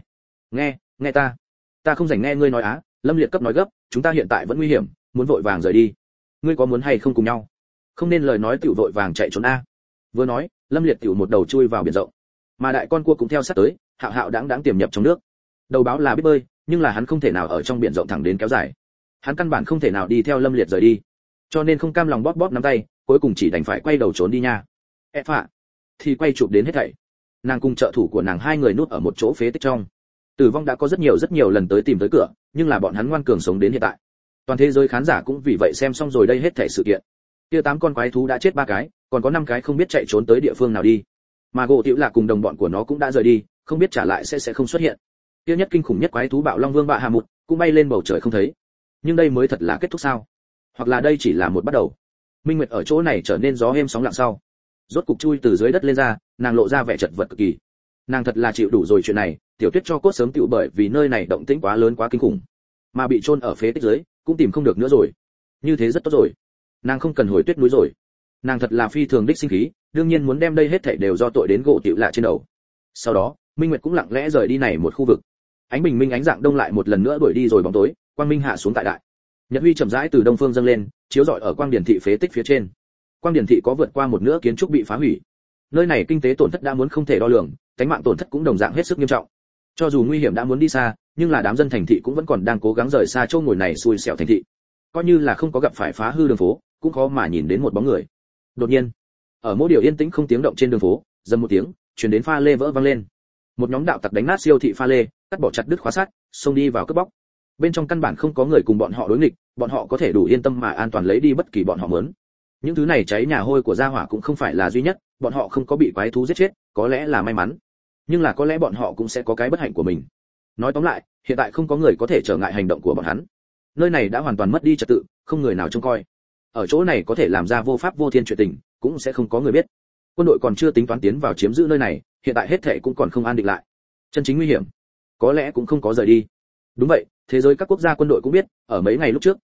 nghe ta không rảnh nghe ngươi nói á. Lâm Liệt cấp nói gấp, chúng ta hiện tại vẫn nguy hiểm, muốn vội vàng rời đi. Ngươi có muốn hay không cùng nhau? Không nên lời nói tiểu vội vàng chạy trốn a. Vừa nói, Lâm Liệt tiểu một đầu chui vào biển rộng, mà đại con cua cũng theo sát tới, hạo hạo đáng tiềm nhập trong nước. Đầu báo là biết bơi, nhưng là hắn không thể nào ở trong biển rộng thẳng đến kéo dài. Hắn căn bản không thể nào đi theo Lâm Liệt rời đi, cho nên không cam lòng bóp nắm tay, cuối cùng chỉ đành phải quay đầu trốn đi nha. Phạ thì quay chụp đến hết thảy. Nàng cùng trợ thủ của nàng hai người núp ở một chỗ phế tích trong. Tử vong đã có rất nhiều lần tới tìm tới cửa, nhưng là bọn hắn ngoan cường sống đến hiện tại. Toàn thế giới khán giả cũng vì vậy xem xong rồi đây hết thảy sự kiện. Kia 8 con quái thú đã chết 3 cái, còn có 5 cái không biết chạy trốn tới địa phương nào đi. Mà gỗ tiểu là cùng đồng bọn của nó cũng đã rời đi, không biết trả lại sẽ không xuất hiện. Kia nhất kinh khủng nhất quái thú bạo long vương Bạ Hạ một cũng bay lên bầu trời không thấy. Nhưng đây mới thật là kết thúc sao? Hoặc là đây chỉ là một bắt đầu? Minh Nguyệt ở chỗ này trở nên gió êm sóng lặng sau, rốt cục chui từ dưới đất lên ra, nàng lộ ra vẻ chật vật cực kỳ. Nàng thật là chịu đủ rồi chuyện này, Tiểu Tuyết cho cốt sớm tựu bởi vì nơi này động tĩnh quá lớn quá kinh khủng, mà bị chôn ở phế tích dưới, cũng tìm không được nữa rồi. Như thế rất tốt rồi. Nàng không cần hồi Tuyết núi rồi. Nàng thật là phi thường đích sinh khí, đương nhiên muốn đem đây hết thảy đều do tội đến gỗ tiểu lạ trên đầu. Sau đó, Minh Nguyệt cũng lặng lẽ rời đi này một khu vực. Ánh bình minh ánh dạng đông lại một lần nữa đuổi đi rồi bóng tối, quang minh hạ xuống tại đại. Nhật huy chậm rãi từ đông phương dâng lên, chiếu rọi ở quang điển thị phế tích phía trên. Quang điển thị có vượt qua một nửa kiến trúc bị phá hủy. Nơi này kinh tế tổn thất đã muốn không thể đo lường, cánh mạng tổn thất cũng đồng dạng hết sức nghiêm trọng. Cho dù nguy hiểm đã muốn đi xa, nhưng là đám dân thành thị cũng vẫn còn đang cố gắng rời xa chỗ ngồi này xui xẻo thành thị. Coi như là không có gặp phải phá hư đường phố, cũng khó mà nhìn đến một bóng người. Đột nhiên, ở mỗi điều yên tĩnh không tiếng động trên đường phố, dầm một tiếng, truyền đến pha lê vỡ vang lên. Một nhóm đạo tặc đánh nát siêu thị pha lê, cắt bỏ chặt đứt khóa sắt, xông đi vào cướp bóc. Bên trong căn bản không có người cùng bọn họ đối nghịch, bọn họ có thể đủ yên tâm mà an toàn lấy đi bất kỳ bọn họ muốn. Những thứ này cháy nhà hôi của gia hỏa cũng không phải là duy nhất, bọn họ không có bị quái thú giết chết, có lẽ là may mắn, nhưng là có lẽ bọn họ cũng sẽ có cái bất hạnh của mình. Nói tóm lại, hiện tại không có người có thể trở ngại hành động của bọn hắn. Nơi này đã hoàn toàn mất đi trật tự, không người nào trông coi. Ở chỗ này có thể làm ra vô pháp vô thiên chuyện tình, cũng sẽ không có người biết. Quân đội còn chưa tính toán tiến vào chiếm giữ nơi này, hiện tại hết thảy cũng còn không an định lại. Chân chính nguy hiểm, có lẽ cũng không có rời đi. Đúng vậy, thế giới các quốc gia quân đội cũng biết, ở mấy ngày lúc trước,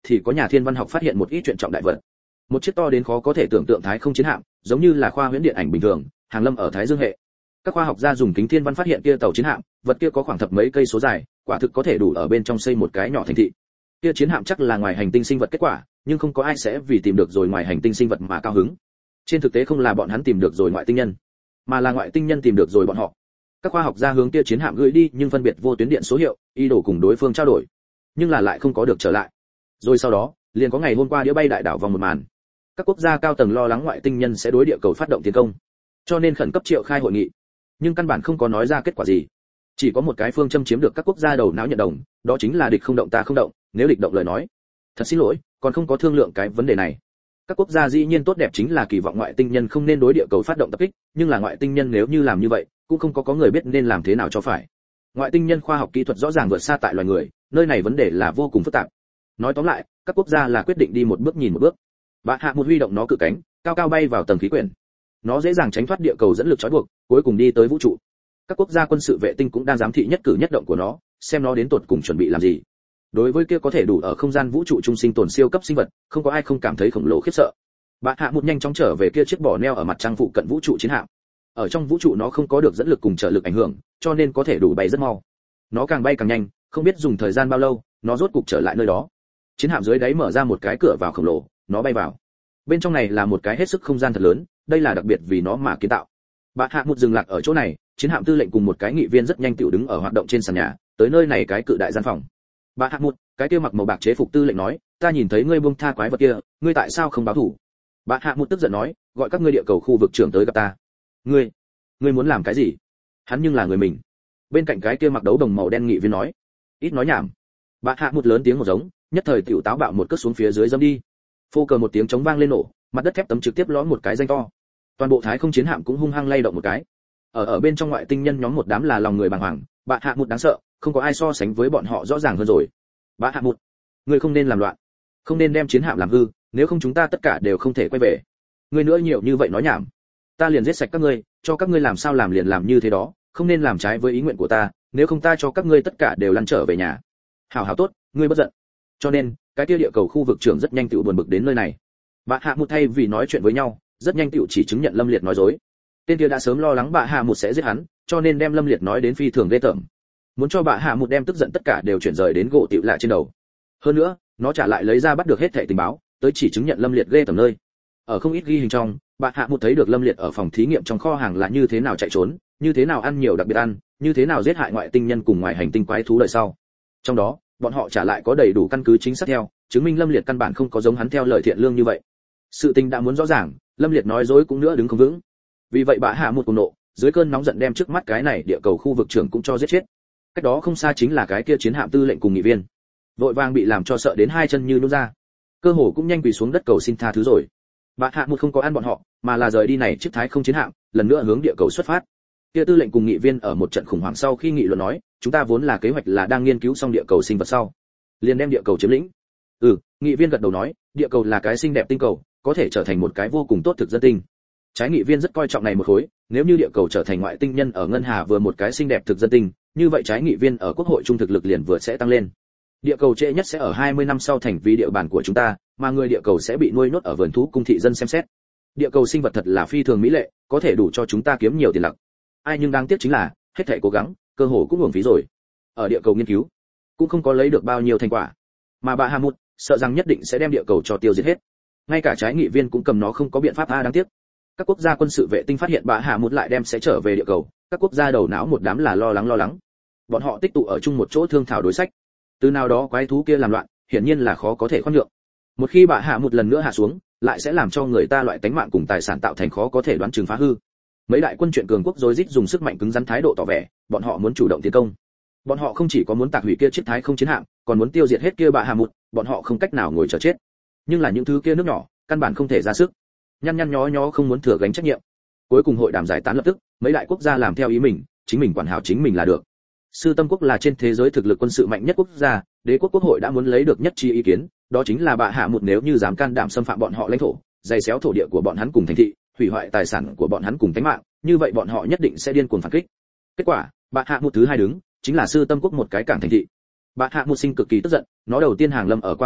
thì có nhà thiên văn học phát hiện một ít chuyện trọng đại vật. Một chiếc to đến khó có thể tưởng tượng thái không chiến hạm, giống như là khoa huyễn điện ảnh bình thường, hàng lâm ở Thái Dương hệ. Các khoa học gia dùng kính thiên văn phát hiện kia tàu chiến hạm, vật kia có khoảng thập mấy cây số dài, quả thực có thể đủ ở bên trong xây một cái nhỏ thành thị. Kia chiến hạm chắc là ngoài hành tinh sinh vật kết quả, nhưng không có ai sẽ vì tìm được rồi ngoài hành tinh sinh vật mà cao hứng. Trên thực tế không là bọn hắn tìm được rồi ngoại tinh nhân, mà là ngoại tinh nhân tìm được rồi bọn họ. Các khoa học gia hướng kia chiến hạm gửi đi nhưng phân biệt vô tuyến điện số hiệu, ý đồ cùng đối phương trao đổi, nhưng là lại không có được trở lại. Rồi sau đó, liền có ngày hôm qua đĩa bay đại đảo vòng một màn. Các quốc gia cao tầng lo lắng ngoại tinh nhân sẽ đối địa cầu phát động tiến công, cho nên khẩn cấp triệu khai hội nghị, nhưng căn bản không có nói ra kết quả gì. Chỉ có một cái phương châm chiếm được các quốc gia đầu não nhận đồng, đó chính là địch không động ta không động, nếu địch động lời nói, thật xin lỗi, còn không có thương lượng cái vấn đề này. Các quốc gia dĩ nhiên tốt đẹp chính là kỳ vọng ngoại tinh nhân không nên đối địa cầu phát động tập kích, nhưng là ngoại tinh nhân nếu như làm như vậy, cũng không có người biết nên làm thế nào cho phải. Ngoại tinh nhân khoa học kỹ thuật rõ ràng vượt xa tại loài người, nơi này vấn đề là vô cùng phức tạp. Nói tóm lại, các quốc gia là quyết định đi một bước nhìn một bước. Bạ Hạ một huy động nó cự cánh, cao cao bay vào tầng khí quyển. Nó dễ dàng tránh thoát địa cầu dẫn lực trói buộc, cuối cùng đi tới vũ trụ. Các quốc gia quân sự vệ tinh cũng đang giám thị nhất cử nhất động của nó, xem nó đến tột cùng chuẩn bị làm gì. Đối với kia có thể đủ ở không gian vũ trụ trung sinh tồn siêu cấp sinh vật, không có ai không cảm thấy khổng lồ khiếp sợ. Bạ Hạ một nhanh chóng trở về kia chiếc bò neo ở mặt trăng phụ cận vũ trụ chiến hạm. Ở trong vũ trụ nó không có được dẫn lực cùng trợ lực ảnh hưởng, cho nên có thể đủ bay rất mau. Nó càng bay càng nhanh, không biết dùng thời gian bao lâu, nó rốt cục trở lại nơi đó. Chiến hạm dưới đáy mở ra một cái cửa vào khổng lồ, nó bay vào. Bên trong này là một cái hết sức không gian thật lớn, đây là đặc biệt vì nó mà kiến tạo. Bạ Hạ một dừng lạc ở chỗ này, chiến hạm tư lệnh cùng một cái nghị viên rất nhanh tiểu đứng ở hoạt động trên sàn nhà, tới nơi này cái cự đại gian phòng. Bạ Hạ một, cái kia mặc màu bạc chế phục tư lệnh nói, ta nhìn thấy ngươi buông tha quái vật kia, ngươi tại sao không báo thù? Bạ Hạ một tức giận nói, gọi các ngươi địa cầu khu vực trưởng tới gặp ta. Ngươi muốn làm cái gì? Hắn nhưng là người mình. Bên cạnh cái kia mặc đấu đồng màu đen nghị viên nói, ít nói nhảm. Bạ Hạ một lớn tiếng một giống, nhất thời tiểu táo bạo một cước xuống phía dưới dâm đi. Phô cờ một tiếng chống vang lên nổ, mặt đất thép tấm trực tiếp lõm một cái danh to. Toàn bộ thái không chiến hạm cũng hung hăng lay động một cái. Ở bên trong ngoại tinh nhân nhóm một đám là lòng người bàng hoàng, Bạ Hạ một đáng sợ, không có ai so sánh với bọn họ rõ ràng hơn rồi. Bạ Hạ một, ngươi không nên làm loạn, không nên đem chiến hạm làm hư, nếu không chúng ta tất cả đều không thể quay về. Ngươi nữa nhiều như vậy nói nhảm, ta liền giết sạch các ngươi, cho các ngươi làm sao làm liền làm như thế đó, không nên làm trái với ý nguyện của ta, nếu không ta cho các ngươi tất cả đều lăn trở về nhà. Hảo hảo tốt, ngươi bất giận. Cho nên, cái kia địa cầu khu vực trưởng rất nhanh tự buồn bực đến nơi này. Bạ Hạ một thay vì nói chuyện với nhau, rất nhanh tự chỉ chứng nhận Lâm Liệt nói dối. Tên kia đã sớm lo lắng Bạ Hạ một sẽ giết hắn, cho nên đem Lâm Liệt nói đến phi thường ghê tởm. Muốn cho Bạ Hạ một đem tức giận tất cả đều chuyển rời đến gỗ tiểu lạ trên đầu. Hơn nữa, nó trả lại lấy ra bắt được hết thảy tình báo, tới chỉ chứng nhận Lâm Liệt ghê tởm nơi. Ở không ít ghi hình trong, Bạ Hạ một thấy được Lâm Liệt ở phòng thí nghiệm trong kho hàng là như thế nào chạy trốn, như thế nào ăn nhiều đặc biệt ăn, như thế nào giết hại ngoại tinh nhân cùng ngoài hành tinh quái thú đời sau. Trong đó, bọn họ trả lại có đầy đủ căn cứ chính xác theo, chứng minh Lâm Liệt căn bản không có giống hắn theo lời thiện lương như vậy. Sự tình đã muốn rõ ràng, Lâm Liệt nói dối cũng nữa đứng không vững. Vì vậy Bạ Hạ một cùng nộ, dưới cơn nóng giận đem trước mắt cái này địa cầu khu vực trưởng cũng cho giết chết. Cách đó không xa chính là cái kia chiến hạm tư lệnh cùng nghị viên. Vội vàng bị làm cho sợ đến hai chân như nhũn ra. Cơ hồ cũng nhanh quỳ xuống đất cầu xin tha thứ rồi. Bạ Hạ một không có ăn bọn họ, mà là rời đi này chiếc thái không chiến hạm, lần nữa hướng địa cầu xuất phát. Kia tư lệnh cùng nghị viên ở một trận khủng hoảng sau khi nghị luận nói, chúng ta vốn là kế hoạch là đang nghiên cứu xong địa cầu sinh vật sau, liền đem địa cầu chiếm lĩnh. Nghị viên gật đầu nói, địa cầu là cái xinh đẹp tinh cầu, có thể trở thành một cái vô cùng tốt thực dân tinh. Trái nghị viên rất coi trọng này một khối, nếu như địa cầu trở thành ngoại tinh nhân ở ngân hà vừa một cái xinh đẹp thực dân tinh, như vậy trái nghị viên ở quốc hội trung thực lực liền vừa sẽ tăng lên. Địa cầu trễ nhất sẽ ở 20 năm sau thành vì địa bàn của chúng ta, mà người địa cầu sẽ bị nuôi nhốt ở vườn thú cung thị dân xem xét. Địa cầu sinh vật thật là phi thường mỹ lệ, có thể đủ cho chúng ta kiếm nhiều tiền lặc. Ai nhưng đáng tiếc chính là, hết thảy cố gắng, cơ hồ cũng uổng phí rồi. Ở địa cầu nghiên cứu, cũng không có lấy được bao nhiêu thành quả. Mà bà Hamut sợ rằng nhất định sẽ đem địa cầu cho tiêu diệt hết. Ngay cả trái nghị viên cũng cầm nó không có biện pháp đáng tiếc. Các quốc gia quân sự vệ tinh phát hiện bà Hamut lại đem sẽ trở về địa cầu, các quốc gia đầu não một đám là lo lắng. Bọn họ tích tụ ở chung một chỗ thương thảo đối sách. Từ nào đó quái thú kia làm loạn, hiển nhiên là khó có thể khoan nhượng. Một khi bà Hamut lần nữa hạ xuống, lại sẽ làm cho người ta loại tánh mạng cùng tài sản tạo thành khó có thể đoán chừng phá hư. Mấy đại quân chuyện cường quốc rối rít dùng sức mạnh cứng rắn thái độ tỏ vẻ, bọn họ muốn chủ động tiến công. Bọn họ không chỉ có muốn tạc hủy kia chiếc thái không chiến hạm, còn muốn tiêu diệt hết kia bà Hamut, bọn họ không cách nào ngồi chờ chết. Nhưng là những thứ kia nước nhỏ, căn bản không thể ra sức. Nhăn nhó không muốn thừa gánh trách nhiệm. Cuối cùng hội đàm giải tán lập tức, mấy đại quốc gia làm theo ý mình, chính mình quản hảo chính mình là được. Sư Tâm quốc là trên thế giới thực lực quân sự mạnh nhất quốc gia, đế quốc quốc hội đã muốn lấy được nhất trí ý kiến, đó chính là bà Hamut nếu như dám can đảm xâm phạm bọn họ lãnh thổ, giày xéo thổ địa của bọn hắn cùng thành thị, hủy hoại tài sản của bọn hắn cùng tính mạng, như vậy bọn họ nhất định sẽ điên cuồng phản kích. Kết quả, bà Hamut thứ hai đứng, chính là Sư Tâm quốc một cái cảng thành thị. Bà Hamut sinh cực kỳ tức giận, nó đầu tiên hàng lâm ở Quang Điền thị,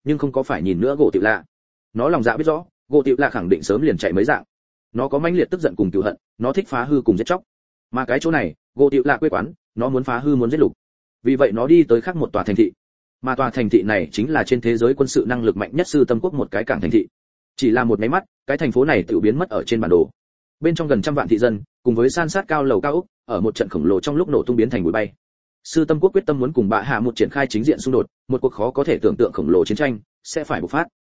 nhưng không có phải nhìn nữa gỗ tiểu lạ. Nó lòng dạ biết rõ, gỗ tiểu lạ khẳng định sớm liền chạy mấy dạng. Nó có mãnh liệt tức giận cùng cừu hận, nó thích phá hư cùng giết chóc. Mà cái chỗ này, gỗ tiểu lạ quê quán, nó muốn phá hư muốn giết lục. Vì vậy nó đi tới khác một tòa thành thị. Mà tòa thành thị này chính là trên thế giới quân sự năng lực mạnh nhất Sư Tâm quốc một cái cảng thành thị. Chỉ là một cái mắt, cái thành phố này tự biến mất ở trên bản đồ. Bên trong gần trăm vạn thị dân, cùng với san sát cao lầu cao ốc, ở một trận khổng lồ trong lúc nổ tung biến thành bụi bay. Sư Tâm quốc quyết tâm muốn cùng Bạ Hạ một triển khai chính diện xung đột, một cuộc khó có thể tưởng tượng khổng lồ chiến tranh sẽ phải bộc phát.